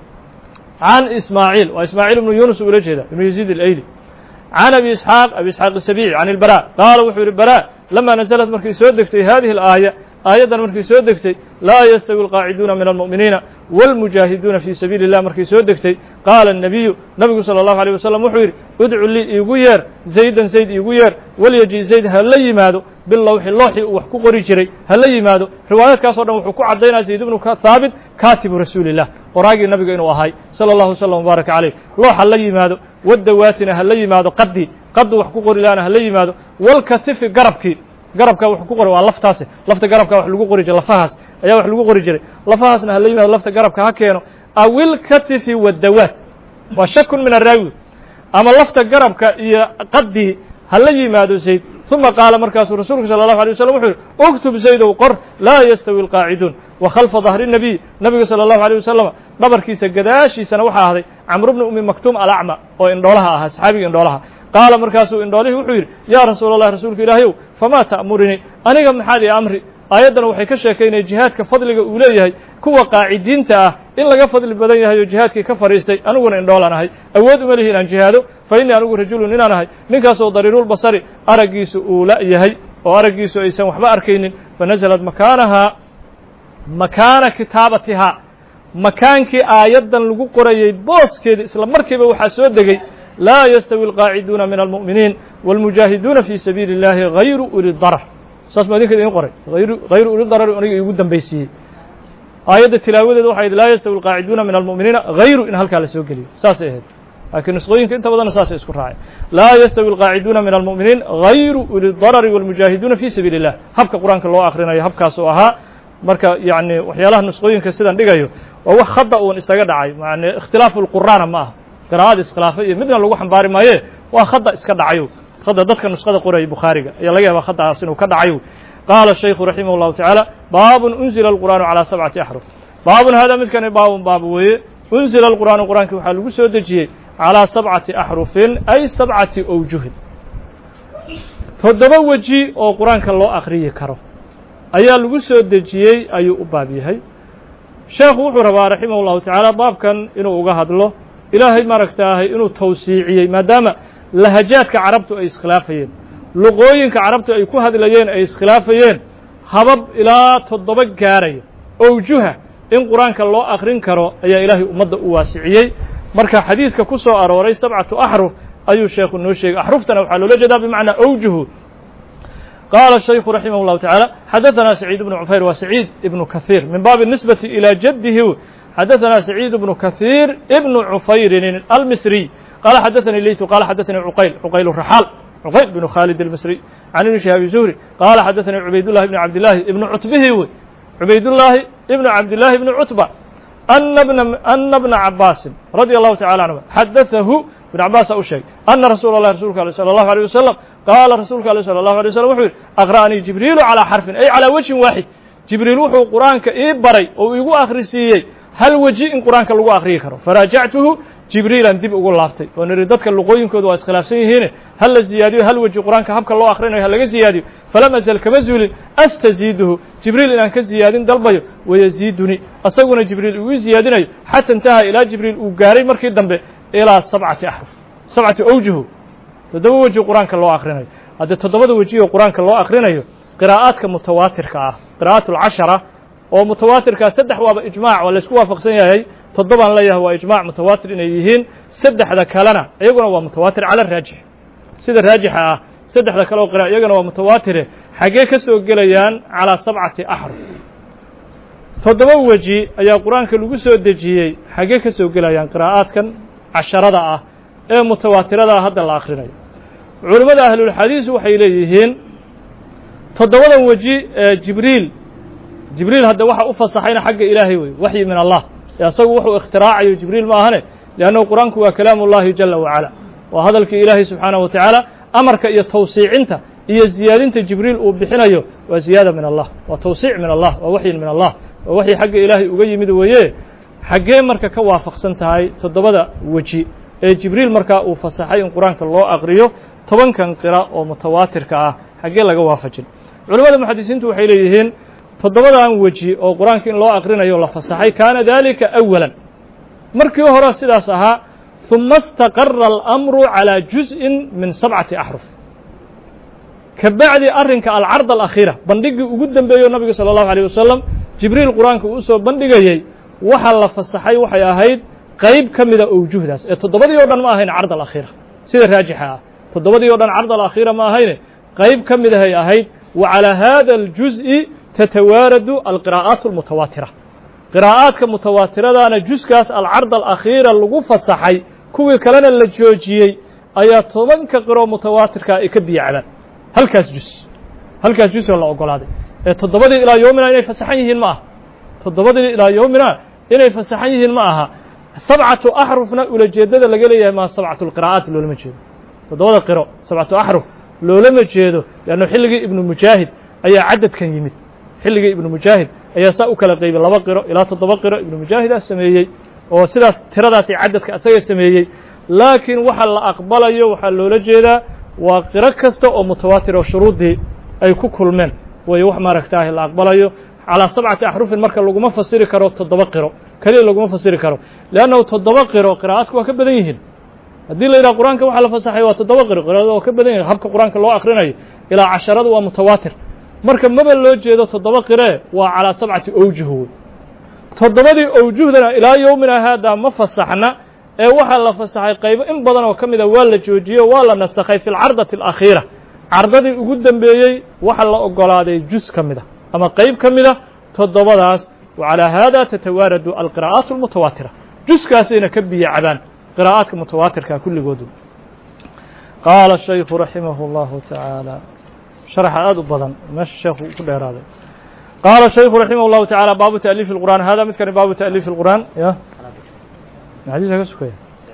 can ismaaciil waa ismaaciil ibnu yunus ula jeeda ibnu yaziid اlayli can abi isxaaq الsabici can اlbara qaala wuxuu yihi bara lama naزlat markay soo degtay hadihi اlaaya aayaddan markay soo degtay laa yastawi اlqaaciduuna min almu'miniina wاlmujaahiduuna fii sabiili الlah markay soo degtay qaala الnabiyu nabigu salى الlahu عalيه wasalam wuxuu yidhi udcu lii iigu yeer zaydan zayd iigu yeer walyaji zayd ha la yimaado bilawxi looxii uu wax ku qori jiray ha la yimaado riwaayaadkaasoo dhan wuxuu ku caddaynaya zayd ibnu haabit kaatibu rasuuli الlah qoraagii nabiga inuu ahay salى الlahu wslam wbaaraka calayh loox ha la yimaado wadawaatina ha la yimaado qaddu wax ku qori lahana ha la yimaado walkatifi garabka wax ku qori waa laftaasi lafta garabka wax lagu qori jiray lafahaas ayaa wax lagu qori jiray lafahaasna ha la yimaado lafta garabka ha keeno awilkatifi wadawaat waa shakun min araawi ama lafta garabka iyo qaddii ha la yimaado zayd ثuma qaala markaasuu rasuulku salى الlaه عليه وسلم wuxuu yihi اktub زaydow qor laa yastawi الqaaciduun وkhalfa ظahri النabiy nabiga salى الlaه عليه وسلم dhabarkiisa gadaashiisana waxaa ahday camr bni umi maktuum alacma oo indhoolaha ahaa saxaabiga indhoolaha qaala markaasuu indhoolihii wuxuu yidhi yaa rasuula الlahi rasuulka ilaahayow famaa ta'murinii aniga maxaad ii amri aayaddana waxay ka sheekaynaya jihaadka fadliga uu leeyahay kuwa qaacidiinta ah in laga fadli badan yahay oo jihaadkii ka fadhiistay aniguna indhoolaan ahay awood uma lihi inaan jihaado fa innii anigu rajulun inaan ahay ninkaasoo dariirulbasari araggiisu uu la yahay oo araggiisu aysan waxba arkaynin fanaزlat makaanahaa makaana kitaabatihaa makaankii aayaddan lagu qorayey booskeeda isla markiiba waxaa soo degey laa yastawi alqaaciduuna min almu'miniin wاlmujaahiduuna fii sabiili اllahi hayru uli darar saas maa idinka idin qoray hayru uli darar aniga iigu dambaysiiyey aayadda tilaawadeeda waxay laa yastawi alqaaciduuna min almu'miniina hayru in halkaa la soo geliyo saasay ahayd laakiin nusqooyinka inta badanna saasay isku raaceen laa yastawi alqaaciduuna min almu'miniin hayru uli darari wاlmujaahiduuna fii sabiili اllah habka qur-aanka loo akrinayo habkaas oo ahaa marka yacni waxyaalaha nusqooyinka sidan dhigayo waa wax khada uun isaga dhacay yani ikhtilaafu lqur'aana ma aha qiraa'ada iskhilaafay iyo midna lagu xambaari maaye waa khada iska dhacayo khada dadka nusqada qorayay bukhaariga ayaa laga yaabaa khadaas inuu ka dhacayo qaala shaykhu raximah اllahu tacaala baabun unzila alqur'aanu calaa sabcati axruf baabun haadaa midkani baabun baab weeye unzila alqur'aanu qur'aanki waxaa lagu soo dejiyey calaa sabcati axrufin ay sabcati awjuhin toddoba weji oo qur-aanka loo akriyi karo ayaa lagu soo dejiyey ayuu u baab yahay sheekhu wuxuu rabaa raximah اllahu tacaala baabkan inuu uga hadlo ilaahay maaragtaahay inuu tawsiiciyey maadaama lahajaadka carabtu ay iskhilaafayeen luqooyinka carabtu ay ku hadlayeen ay iskhilaafayeen habab ilaa toddoba gaaraya owjuha in qur-aanka loo akrin karo ayaa ilaahay ummadda u waasiciyey marka xadiiska ku soo arooray sabcatu axruf ayuu sheekhu noo sheegay axruftana waxaa loola jeedaa bimacnaa owjuhu قال الشhيخ رحimه الله تعالى xdثnا سعيد بن عفyر wa سعيد بن كثير من bاب النسبة إلى جده xdثnا سعيد بن كثير بن عفyر المصري قال xdثني ليث قال xdثني عقyل الرحاal عقyل بن khالد المصري عن بن شهاب الزهري قال xdثني عبaydالله بن عبداللahi بن cتبhi wy عبaydاللahi بن عبداللahi بن cتبة أن بن عabاس رضي الله تعالى عنه xdثه بن عabاس u sheegay أنa رasuul الlahi rasuulka alه صلى الله عليه وسلم qaala rasuulka alه صلى الله عليه وسلم wuxuu yidhi أqra'nii jibriilu calىa xarفin ay calىa wejhin waaxid jibriil wuxuu qur'aanka ii baray oo igu akhrisiiyey hal weji in qur'aanka lagu akhriyi karo faraajactuhu jibriilan dib ugu laabtay oo nidhi dadka luqooyinkooda waa iskhilaafsan yihiine hal la ziyaadiyo hal weji qur'aanka habka loo akhrinayo ha laga ziyaadiyo falam azal kama zuulin astaziiduhu jibriil inaan ka ziyaadin dalbayo wayaziidunii asaguna jibriil igu ziyaadinayo xata intaha ilaa jibriil uu gaaray markii dambe ilaa sabcati axruf sabcati awjuhu toddoba weji qur-aanka loo akrinayo haddii toddobada weji oo qur-aanka loo akrinayo qiraa'aadka mutawaatirka ah qira'aat alcashara oo mutawaatirkaa saddex waaba ijmaac waa laysku waafaqsan yahay toddobaan leeyahay waa ijmaac mutawaatir inay yihiin saddexda kalena iyaguna waa mutawaatir cala raajix sida raajixa ah saddexda kale oo qira iyagana waa mutawaatire xaggee ka soo gelayaan calaa sabcati axruf toddoba weji ayaa qur-aanka lagu soo dejiyey xaggee ka soo gelayaan qiraa'aadkan casharada ah ee mutawaatiradaa hadda la akhrinayo culimmada ahlulxadiis waxay leeyihiin toddobadan weji ee jibriil hadda waxa u fasaxayna xagga ilaahay wey waxyi min allah isagu wuxuu ikhtiraacaya jibriil ma ahane liannahu qur-aanku waa kalaamu اllahi jala wacala waa hadalkii ilaahay subxaanaه wa tacaala amarka iyo tawsiicinta iyo ziyaadinta jibriil uu bixinayo waa ziyaada min allah waa tawsiic min allah waa waxyin min allah waa waxyi xagga ilaahay uga yimid weeye xaggee marka ka waafaqsan tahay toddobada weji ee jibriil markaa uu fasaxay in qur-aanka loo aqriyo tobankan qira oo mutawaatirka ah xaggee laga waafajin culimmada muxadisiintu waxay leeyihiin toddobadan weji oo qur-aanka in loo aqrinayo la fasaxay kaana dalika awalan markii hore sidaas ahaa ثuma اstaqara اlamru calىa juzءin min sabcati axruf ka bacdi arrinka alcard alakhiira bandhigii ugu dambeeyo nabiga salى الlahu عalيه wasalam jibriil qur-aanka uu soo bandhigayey waxa la fasaxay waxay ahayd qayb ka mida owjuhdaas ee toddobadii o dhan ma ahayn card alakhiira sida raajixa ah toddobadii o dhan card alakhiira ma ahayne qayb ka midahay ahayd wa calىa hada اljuzءi tatawaaradu alqiraa'aat اlmutawaatira qiraa'aadka mutawaatiradaana juskaas alcard alakhiira lagu fasaxay kuwii kalena la joojiyey ayaa tobanka qiro mutawaatirka ay ka biyacdaan halkaas jus oo la ogolaaday ee toddobadii ilaa yowmina inay fasaxan yihiin ma aha toddobadii ilaa yowmina inay fasaxan yihiin ma aha sabcatu axrufna ulajeedada laga leeyahay maa sabcatu lqiraa'aat loolama jeedo toddobada qiro sabcatu axruf loolama jeedo leanno xilligii ibnu mujaahid ayaa cadadkan yimid xilligii ibnu mujaahid ayaa saa u kala qaybay 2 qiro ilaa 7 qiro ibnu mujaahidaa sameeyey oo sidaas tiradaasi cadadka asaga sameeyey laakiin waxa la aqbalayo waxaa loola jeedaa waa qiro kasta oo mutawaatir oo shuruudii ay ku kulmeen way wax maaragtaahay la aqbalayo calaa 7 axrufin marka laguma fasiri karo 7 qiro kaliya laguma fasiri karo leannahu 7 qiro qiraa'adku waa ka badan yihiin haddii la yidhaha qur-aanka waxaa la fasaxay waa 7 qiro qiraa'ada waa ka badan yihin habka qur-aanka loo akhrinayo ilaa 10 waa mutawaatir marka maba loo jeedo 7 qiree waa calaa 7 awjuh wey 7dii awjuhdana ilaa yowmina haadaa ma fasaxna ee waxaa la fasaxay qaybo in badan oo ka mida waa la joojiye waa la nasakhay fi lcardati alakhiira cardadii ugu dambeeyey waxa la ogolaaday juz ka mida ama qayb ka mida 7daas wacalaa haada tatawaaradu alqira'aat almutawaatira juskaasayna ka biyo cabaan qiraa'aadka mutawaatirka kulligoodu qaala shaykhu raximah اllahu tacaala شرxa aad u badan meesha sheekhu ku dheeraaday qaala الشhaykhu raximah الlahu taعalى baabu تأliif الqur'an hada midkani baabu تأliif الqur'an ya xadiiska ka sukaya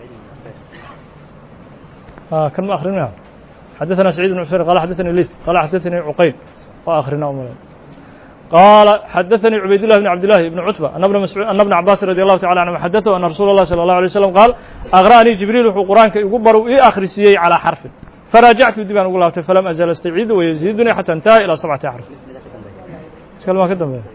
kan ma akrinaya xadaثna سacيid بن cufayr qala xadaثnي leyt qala xadaثnي cuqayl waa akrina umale qala xadaثnي cubayd لlah بن cabd لlahi بن cutبة ana بna cabاsi radي الlahu taعalى anهum xadaثhu ana rasuul الlahi salى الlaه عليه وsلم qaal أqra'nii jibriil wuxuu qur'aanka igu baru ii akhrisiiyey calىa xarفin فراجعت dib aan ugu laabtay فlم أزل استعيid ويزيدني حتى انتهى إلى 7 أحرف ma ka dambeeya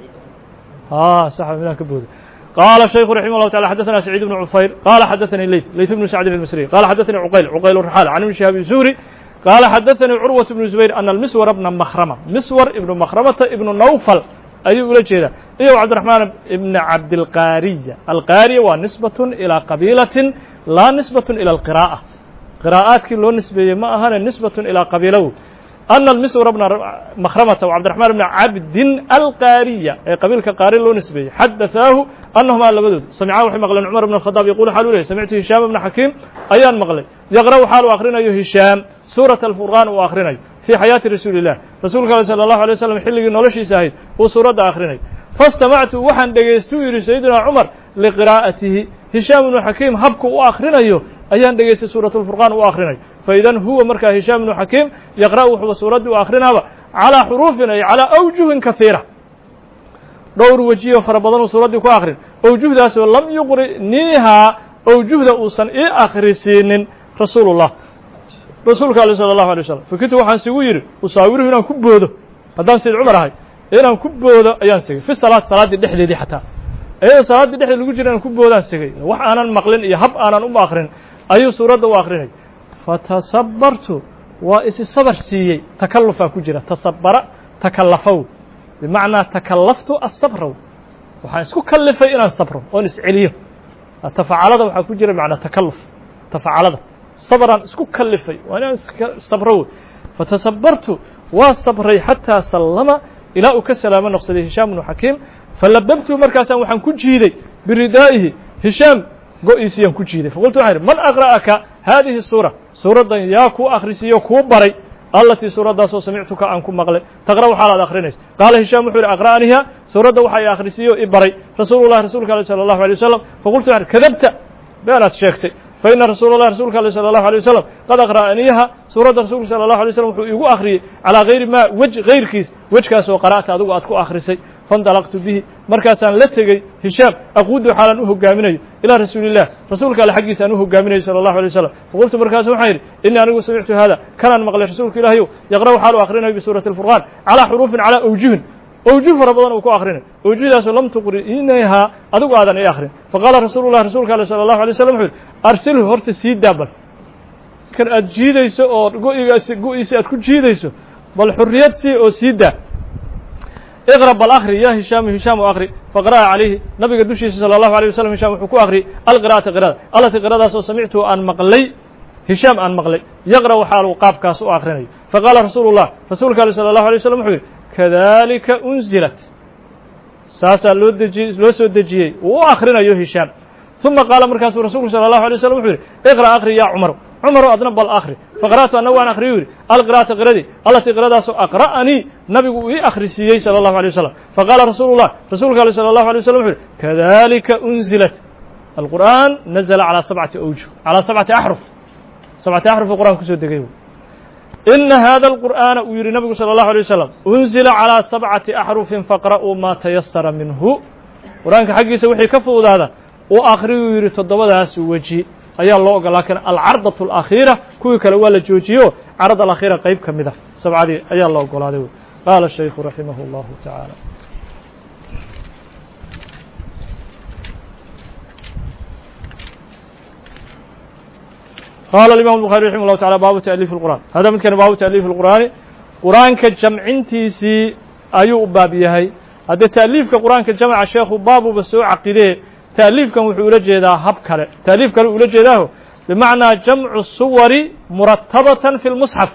صح midaan ka booday قال الشhيخ رحمه الله تعالى حدثنا سعيد بن عفير قال حدثني ليث بن سعد المصري قال حدثني عقيل الرحال عن ابن شهاب الزهري قال حدثني عروة بن زبير أن المسور بن مخرمة مسور ابن مخرمة ابن نوفل ayuu ula jeedaa iyo cabdiraxmaan ibna cabdilqaariya alqaariya waa nisbatun ilaa qabiilatin laa nisbatun ila alqiraa'a qiraa'aadkii loo nisbeeyey ma ahane nisbatun ilaa qabiilow ana almiswar bna makhramata wa cabdiraxmaan ibna cabdin alqaariya ee qabiilka qaari loo nisbeeyey xadaثaahu annahumaa labadood samicaa waxay maqleen cumar ibn الkhadaab yaquulu xaal u lehy samictu hishaam ibna xakiim ayaan maqlay yaqra'u xaal uu akhrinayo hishaam suuraة alfurqaan uu akhrinayo fii xayaati rasuuli الlah rasuulka ale salى الlahu عalيه waslm xilligii noloshiisa ahayd uu suuradda akrinay faاstamactu waxaan dhegaystuu yidhi sayidina cumar liqiraa'atihi hishaam ibnu xakiim habku u akhrinayo ayaan dhegaystay suuraة اlfurqaan u akhrinayo faidan huwa markaa hishaam ibnu xakiim yaqra'u wuxuuba suuraddii u akhrinaaba calىa xuruufin ay calىa awjuhin kahiira dhowr wejiyo fara badan uu suuraddii ku akrin awjuhdaasoo lam yuqriniihaa awjuhda uusan ii akhrisiinin rasuul الlah rasuulka ale salى الlahu عalيه waslm fakitu waxaan sigu yidhi usaawiruhu inaan ku boodo haddaan sayd cumar ahay inaan ku boodo ayaan sigay fi salaat salaaddii dhexdeedii xataa iyadoo salaaddii dhexdeed lagu jira inaan ku boodaan sigay wax aanan maqlin iyo hab aanan uma akrin ayuu suuradda u akrinay fatasabartu waa isi sabar siiyey takallufaa ku jira tasabara takallafow bimacnaa takallaftu asabrow waxaan isku kallifay inaan sabro oon isceliyo tafacalada waxaa ku jira bimacnaa takalluf tafacalada sabraan isku kallifay waa inaan iska sabro wey fatasabartu waa sabray xataa sallama ilaa uu ka salaamo noqsaday hishaam ibnu xakiim falababtu markaasaan waxaan ku jiiday biridaa'ihi hishaam go-iisiyaan ku jiiday faqultu waxaan idhi man aqra'aka haadihi suura suuraddan yaa kuu akhrisiiyo kuu baray allatii suuraddaasoo samictuka aan ku maqlay taqra'u xaalaad akhrinaysa qaala hishaam wuxuu yidhi aqra'aniha suuradda waxa i akhrisiiyo i baray rasuulullahi rasuulka ale salى الlahu عalيه wasalam faqultu waxaan idhi kadabta beenaad sheegtay faina rasuul الlah rasuulka ale salى الlahu عalيه wasalam qad aqra'aniiha suuradda rasuulka salى الlahu عalيه waslm wuxuu iigu akhriyey calىa gayri ma wej gayrkiis wejkaasoo qara'ta adigu aad ku akhrisay faاndalaqtu bihi markaasaan la tegey hishaam aquudu xaalan u hogaaminayo ilaa rasuuli الlah rasuulka ale xaggiisa aan u hogaaminayo salى الlahu عalيه waslm faqultu markaasu waxaan yidhi inii anigu samictu hada kanaan maqlay rasuulka ilaahiyow yaqra'u xaal u akhrinayo bisuuraةi الfurqaan calىa xuruufin calىa awjuhin awjuh fara badan uu ku akrinay awjuhdaasoo lam tuqri'inayhaa adigu aadan ii akrin faqaala rasuulu الlah rasuulka ale salى الlahu عalيه waslm wuxuu yidhi arsilhu horta sii daa bal kan aad jiidayso oo go-iisi aad ku jiidayso bal xurriyad sii oo sii daa iqra bal akri ya hishaamu hishaam u akri faqra'a calayhi nabiga dushiisa salى الlahu عalيه waslm hishaam wuxuu ku akhriyey alqira'ata qira'ada allatii qira'adaasoo samictu aan maqlay hishaam aan maqlay yaqra'u xaaluu qaabkaas u akrinayo faqaala rasuulu الlah rasuulka ale salى الlahu عalيه waslm wuxuu yidhi kadalika unzilat saasaa loo soo dejiyey uu u akrinayo hishaam ثuma qaala markaasuu rasuulku salى الlahu عalيه waslm wuxuu yidhi iqra akri ya cumaru cumarow adna bal akri faqra'tu anna waan akriyu yidhi alqira'ata qiradii allatii qiradaasoo aqra'anii nabigu uu ii akhrisiiyey salى الlahu عalيه waslm faqaala rasuulu الlah rasuulka ale salى الlahu عalيه waslm wuxu yidhi kadalika unzilat alqur'an nazla calىa 7 awjuh calىa 7 axruf 7 axruf uu qur'an kusoo degay إن هذا القرآن ويري النبي صلى الله عليه وسلم أنزل على 7 أحرف فاقرأوا ما تيسر منه قرآن حقي سوحي كفو هذا وآخره يري تضبط وجهي أي الله قال لكن العرضة الأخيرة كوي كالوالة جوجيو عرض الأخيرة قيب كمدة 7 دي أي الله قال هذا قال الشيخ رحمه الله تعالى قال الإمام البخاري رحمه الله تعالى باب تأليف القرآن هذا من كان باب تأليف القرآن قرآن كجمعنتيسي أيو بابيهي هذا تأليف كقرآن كجمع الشيخ باب بسوء عقيده تأليف كان وحول جيدا هب كله تأليف كان وحول جيدا بمعنى جمع الصور مرتبة في المصحف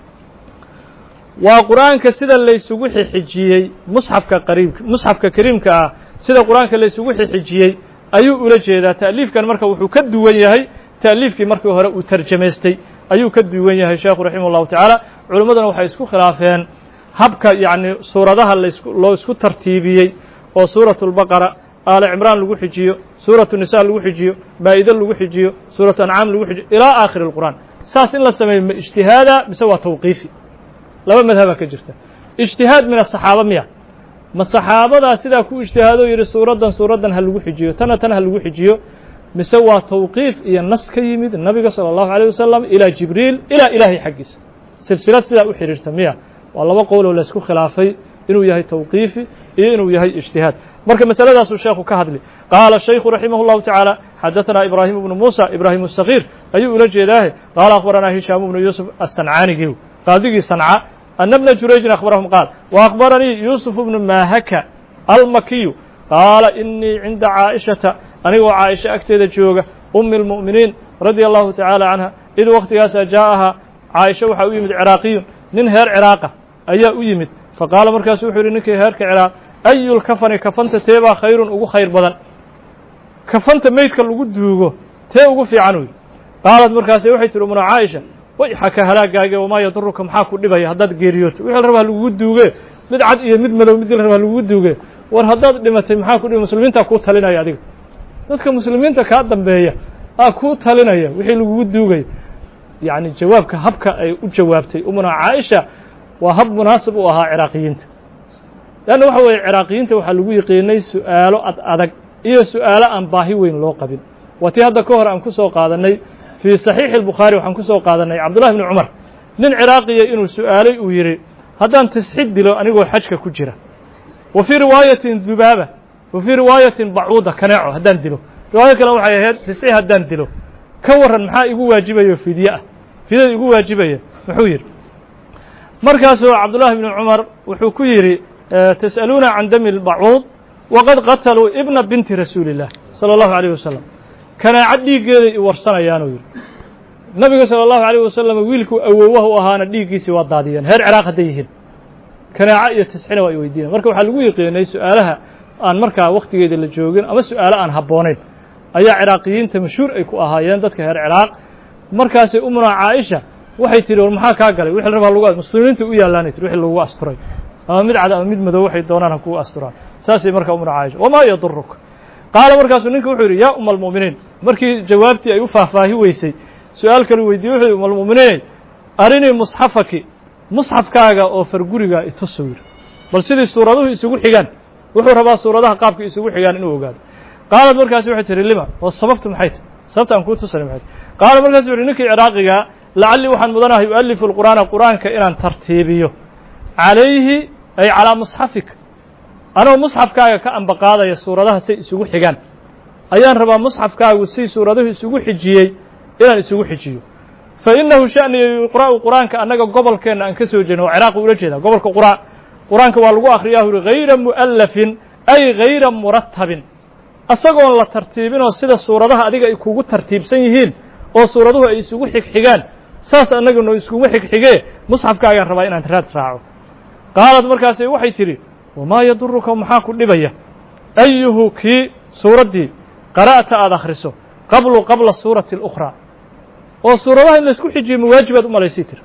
وقرآن كسيدا ليس وحي حجيي مصحف كقريب مصحف ككريم كسيدا قرآن كليس وحي حجيي أيو وحول جيدا تأليف كان مركب وحكد وياهي تأليفكii markii hore uu tarjamaystay ayuu ka duwan yahay sheekhu raximahullahu tacaala culimmaduna waxay isku khilaafeen habka yacni suuradaha loo isku tartiibiyey oo suuratul baqara aali cimraan lagu xijiyo suuratu nisaa lagu xijiyo maa'ida lagu xijiyo suuratu ancaam lagu xijiyo ilaa aakhiri alqur'aan saas in la sameeyo ma ijtihaada mise waa tawqiifi laba madhaba ka jirta ijtihaad min asaxaaba miya ma saxaabadaa sidaa ku ijtihaado yidhi suuraddan ha lagu xijiyo tan ha lagu xijiyo mise waa tawqiif iyo nas ka yimid nabiga salى الlahu عalيه wasalam ilaa jibriil ilaa ilaahay xaggiisa silsilad sidaa u xidhiirta miya waa laba qowloo laysku khilaafay inuu yahay tawqiifi iyo inuu yahay ijtihaad marka masaladaasuu sheekhu ka hadli qaala shaykhu raximah الlahu taعaalى xadaثana ibraahim bnu musa ibraahim الsagiir ayuu ula jeedaahe qaala akhbaranaa hishaam bnu yuusuf aلsancaanigi qaadigii sanca ana bna jurayjin akhbarahum qaal وaأkhbaranii yuusuf bnu maahaka almakiyu qaala inii cinda caaئishata anigoo caaisha agteeda jooga ummi اlmu'miniin radia allahu tacaala canha id wakhtigaasaa jaa'ahaa caaisha waxaa u yimid ciraaqiyun nin heer ciraaqa ayaa u yimid faqaala markaasu wuxuu yidhi ninkii heerka ciraaq ayu lkafani kafanta teebaa khayrun ugu khayr badan kafanta meydka lagu duugo tee ugu fiican u yidhi qaalad markaase waxay tihi umuna caaisha wayxaka halaagaage wamaa yaduruka maxaa ku dhibaya haddaad geeriyooto wixii la rabaa lagugu duuge mid cad iyo mid madow mid la rabaa lagugu duuge war haddaad dhimatay maxaa ku dhibay muslimiintaa kuu talinaya adiga dadka muslimiinta kaa dambeeya kuu talinaya wixii lagugu duugaya yacni jawaabka habka ay u jawaabtay umuna caaisha waa hab munaasib u ahaa ciraaqiyiinta leanna waxa weeye ciraaqiyiinta waxaa lagu yiqiinay su'aalo adag iyo su'aalo aan baahi weyn loo qabin waa tii hadda ka hor aan ku soo qaadanay fii saxiixi albukhaari waxaan ku soo qaadanay cabdullahi bni cumar nin ciraaqiya inuu su'aalay uu yidhi haddaan tisxid dilo anigoo xajka ku jira wa fii riwaayatin dubaaba wa fii riwaayatin bacuuda kaneeco haddaan dilo riwaayo kale waxay ahayd tisci haddaan dilo ka warran maxaa igu waajibayo fidye ah fidyada igu waajibaya muxuu yidhi markaasuu cabdullahi bni cumar wuxuu ku yidhi tas'aluuna can dami lbacuud waqad qataluu ibna binti rasuuli illah sala allahu alayh wasalam kanaaco dhiiggeeday i warsanayaanuu yidhi nabiga sala allahu alayh wasalam wiilkuu awowaha u ahaana dhiiggiisii waa daadiyeen heer ciraaq hadday yihiin kanaaco iyo tiscina waa i weydiinayan marka waxaa lagu yiqiinay su'aalaha aan markaa wakhtigeeda la joogin ama su'aalo aan habboonayn ayaa ciraaqiyiinta mashhuur ay ku ahaayeen dadka heer ciraaq markaasay umuna caaisha waxay tihi war maxaa kaa galay wixii la rabaa lagu muslimiinta u yaallaanay tihi wixii lagu asturay ama mid cad ama mid madow waxay doonaan ha kugu asturaan saasay markaa umuna caaisha wamaa yaduruka qaala markaasuu ninka wuxuu yidhi yaa uma almu'miniin markii jawaabtii ay u faahfaahi weysay su-aal kalu weydiiyey wuxuu yidhi uma almu'miniin arinii musxafaki musxafkaaga oo farguriga itusuu yidhi bal sidii suuraduhu isugu xigaan wuxuu rabaa suuradaha qaabka isugu xigaan inuu ogaado qaalad markaasi waxay tihi lima oo sababtu maxay tahy sababta aan kuu tusanay maxay tahy qaala markaasu wuxu ninkii ciraaqiga lacallii waxaan mudanahay u'alifu alqur'aana qur'aanka inaan tartiibiyo calayhi ay calaa musxafika anoo musxafkaaga ka ambaqaadaya suuradaha say isugu xigaan ayaan rabaa musxafkaagu si suuraduhu isugu xijiyey inaan isugu xijiyo fa innahu sha'niya yuqra'u qur'aanka annaga gobolkeenna aan ka soo jeedno waa ciraaq ula jeedaa gobolka qur'aanka waa lagu akhriyaa uri hayra mu'allafin ay hayra murattabin asagoon la tartiibinoo sida suuradaha adiga ay kugu tartiibsan yihiin oo suuraduhu ay isugu xigxigaan saas annaguna iskugu xigxigee musxafkaagaan rabaa inaan raad raaco qaalad markaasi waxay tidhi wamaa yaduruka maxaa ku dhibaya ayuhu kii suuraddii qara'ta aad akhriso qabla suurati اlukhraa oo suuradaha in laysku xijiyo mawaajibaad u malaysay tiri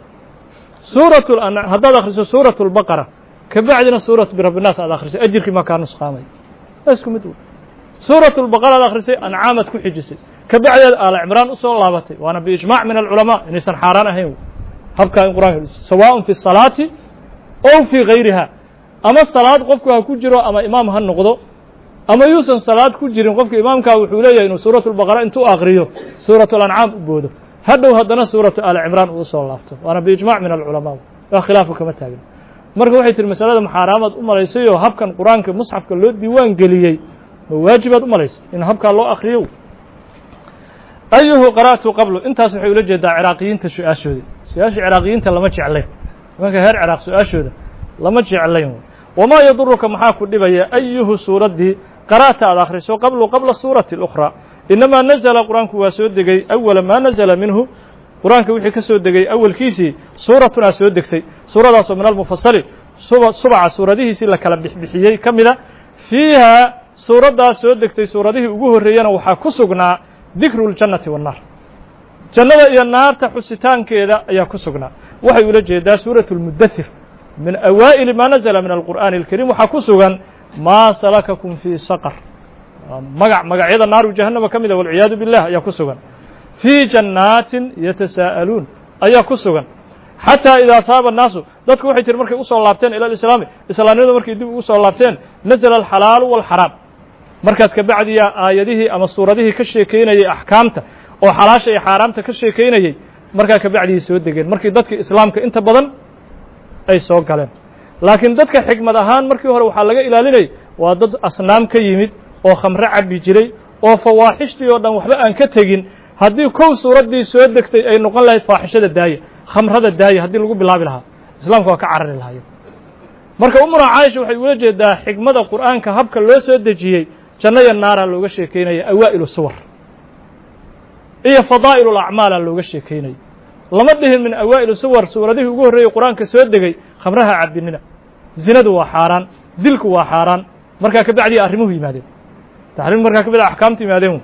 haddaad akhriso suuratu اlbaqara ka bacdina suuratu birabbinaas aad akhrisay ajirkii maa kaa nusqaamay isku mid wey suuratu lbaqara ad akhrisay ancaamaad ku xijisay ka bacdeed aala cimraan u soo laabatay waana biijmaac min alculamaa inaysan xaaraan ahayn habkaa in qur'anka sawaaء fi الصalaati ow fii gayriha ama salaad qofku ha ku jiro ama imaam ha noqdo ama yuusan salaad ku jirin qofka imaamkaa wuxuu leeyahay inuu suuraة الbaqara intuu akriyo suuraة الأncaam u boodo hadhow haddana suuraةu aali cimraan uu soo laabto waana biijmac min alculamaa waa khilaafu kama taagin marka waxay tihi masalada maxaaraamaad u malaysayoo habkan qur-aanka musxafka loo diiwaan geliyey ma waajibaad u malaysay in habkaa loo akriyo ayuhu qara'tu qablu intaas waxay ula jeedaa ciraaqiyiinta su-aashooda su-aasha ciraaqiyiinta lama jeclayn nimanka heer ciraaq su-aashooda lama jeclayn wamaa yaduruka maxaa ku dhibaya ayuhu suuraddii qara'ta aad akhriso qabla suurati اlأkhraa inamaa nazla qur-aanku waa soo degay awala maa nazla minhu qur-aanka wixii ka soo degay awalkiisii suuratunaa soo degtay suuradaasoo min almufasali subaca suuradihiisii la kala bixbixiyey ka mida fiiha suuraddaas soo degtay suuradihii ugu horreeyana waxaa ku sugnaa dikru اljannati waannaar jannada iyo naarta xusitaankeeda ayaa ku sugnaa waxay ula jeedaa suuraة اlmudathir min awaa'ili maa nazla min alqur'aani اlkariim waxaa ku sugan maa salakakum fii saqr magacyada naaru jahannama ka mida walciyaadu billah ayaa ku sugan fii jannaatin yatasaa'aluun ayaa ku sugan xataa idaa haaba annaasu dadku waxay tiri markay usoo laabteen ila alislaami islaamnimada markay dib ugu soo laabteen nazla alxalaalu waalxaraam markaas kabacdiyaa aayadihii ama suuradihii ka sheekeynayey axkaamta oo xalaasha iyo xaaraamta ka sheekeynayey markaa kabacdihii soo degeen markii dadkii islaamka inta badan ay soo galeen laakiin dadka xikmad ahaan markii hore waxaa laga ilaalinayay waa dad asnaam ka yimid oo khamre cabbi jiray oo fawaaxishtii oo dhan waxba aan ka tegin haddii kow suuraddii soo degtay ay noqon lahayd faaxishada daaya khamrada daaya haddii lagu bilaabi lahaa islaamka waa ka carari lahaayeen marka umuna caaisha waxay ula jeedaa xikmada qur'aanka habka loo soo dejiyey janno iyo naaraa looga sheekeynaya awaa'ilu suwar iyo fadaa'il ulacmaalaa looga sheekeynaya lama dhihin min awaa'il suwar suuradihii ugu horreeyey qur-aanka soo degay khamraha cabbinina zinadu waa xaaraan dilku waa xaaraan markaa kabacdii arrimuhu yimaadeen taxriim markaa kabacdi axkaamtu yimaadeen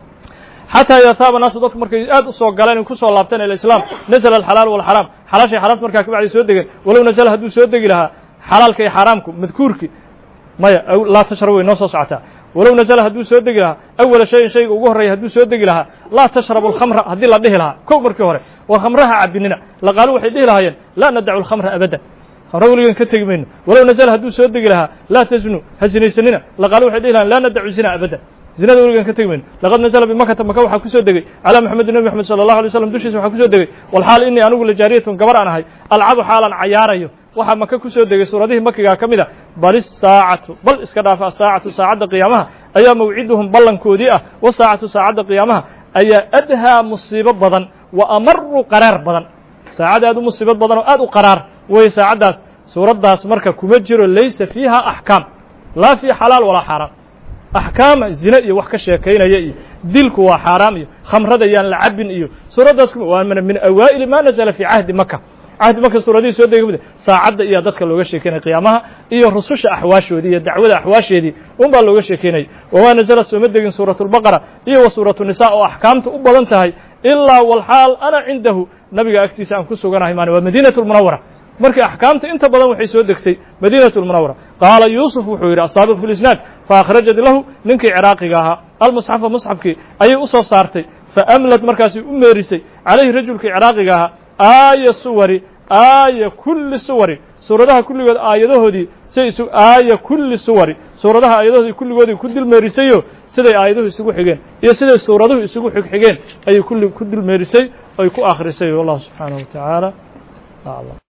xataa idaa taaba naasu dadku markay aad u soo galeen ay ku soo laabteen ila islaam nazla alxalaalu walxaraam xalaashay xaraamta markaa kabacdi soo degeen walow nazla hadduu soo degi lahaa xalaalka iyo xaaraamku madkuurki maya laa tashrab way noo soo socotaa walow nazla hadduu soo degi lahaa awala shayin shayga ugu horreeya hadduu soo degi lahaa laa tashrabu alkhamra haddii la dhihi lahaa kow markii hore war khamraha cabbinina laqaalu waxay dhihi lahaayeen laa nadacu alkhamra abadan khamra weligan ka tegi mayno walow nazla hadduu soo degi lahaa laa tasnu ha sinaysanina laqaalu waxay dhihi lahayen laa nadacu zina abadan zinada weligan ka tegi mayno laqad nazla bimakata maka waxaa ku soo degay calaa maxamedin nabi maxamed sala allahu alay slam dushiisa waxaa ku soo degay walxaal inii anigu lajaariyatun gabar aan ahay alcabu xaalan cayaarayo waxaa maka ku soo degay suuradihii makigaa ka mid a bal isaacatu bal iska dhaafa asaacatu saacadda qiyaamaha ayaa mawciduhum ballankoodii ah wasaacatu saacadda qiyaamaha ayaa adhaa musiibo badan wa amaru qaraar badan saacad aad u musiibad badan oo aad u qaraar weeye saacaddaas suuraddaas marka kuma jiro laysa fiiha axkaam laa fii xalaal walaa xaaraam axkaama zine iyo wax ka sheekaynaya iyo dilku waa xaaraam iyo khamrada yaan la cabbin iyo suuraddaas waa min awaa'ili maa nazla fii cahdi maka cahdi marka suuradihii soo degay saacadda iyaa dadka looga sheekeynaya qiyaamaha iyo rususha axwaashoodii iyo dacwada axwaasheedii un baa looga sheekeynayay wamaa nasalad sooma degin suuratu lbaqara iyo wa suuratu nisa oo axkaamta u badan tahay ilaa walxaal ana cindahu nabiga agtiisa aan ku suganahay maana waa madiinatu lmunawara markii axkaamta inta badan waxay soo degtay madiinatu lmunawara qaala yuusuf wuxuu yidhi asaabiq fi lisnaad faakhrajat lahu ninkii ciraaqiga ahaa almusxafa musxafkii ayay u soo saartay faamlad markaasay u meerisay calayhi rajulkii ciraaqiga ahaa aaya suwari aaya kulli suwari suuradaha kulligood aayadahoodii siday aaya kulli suwari suuradaha aayadahoodii kulligoodii ku dilmeerisayo siday aayaduhu isugu xigeen iyo siday suuraduhu isugu xigxigeen ayay kulli ku dilmeerisay oy ku akhrisay wallahu subxaanahu wa tacaala aclam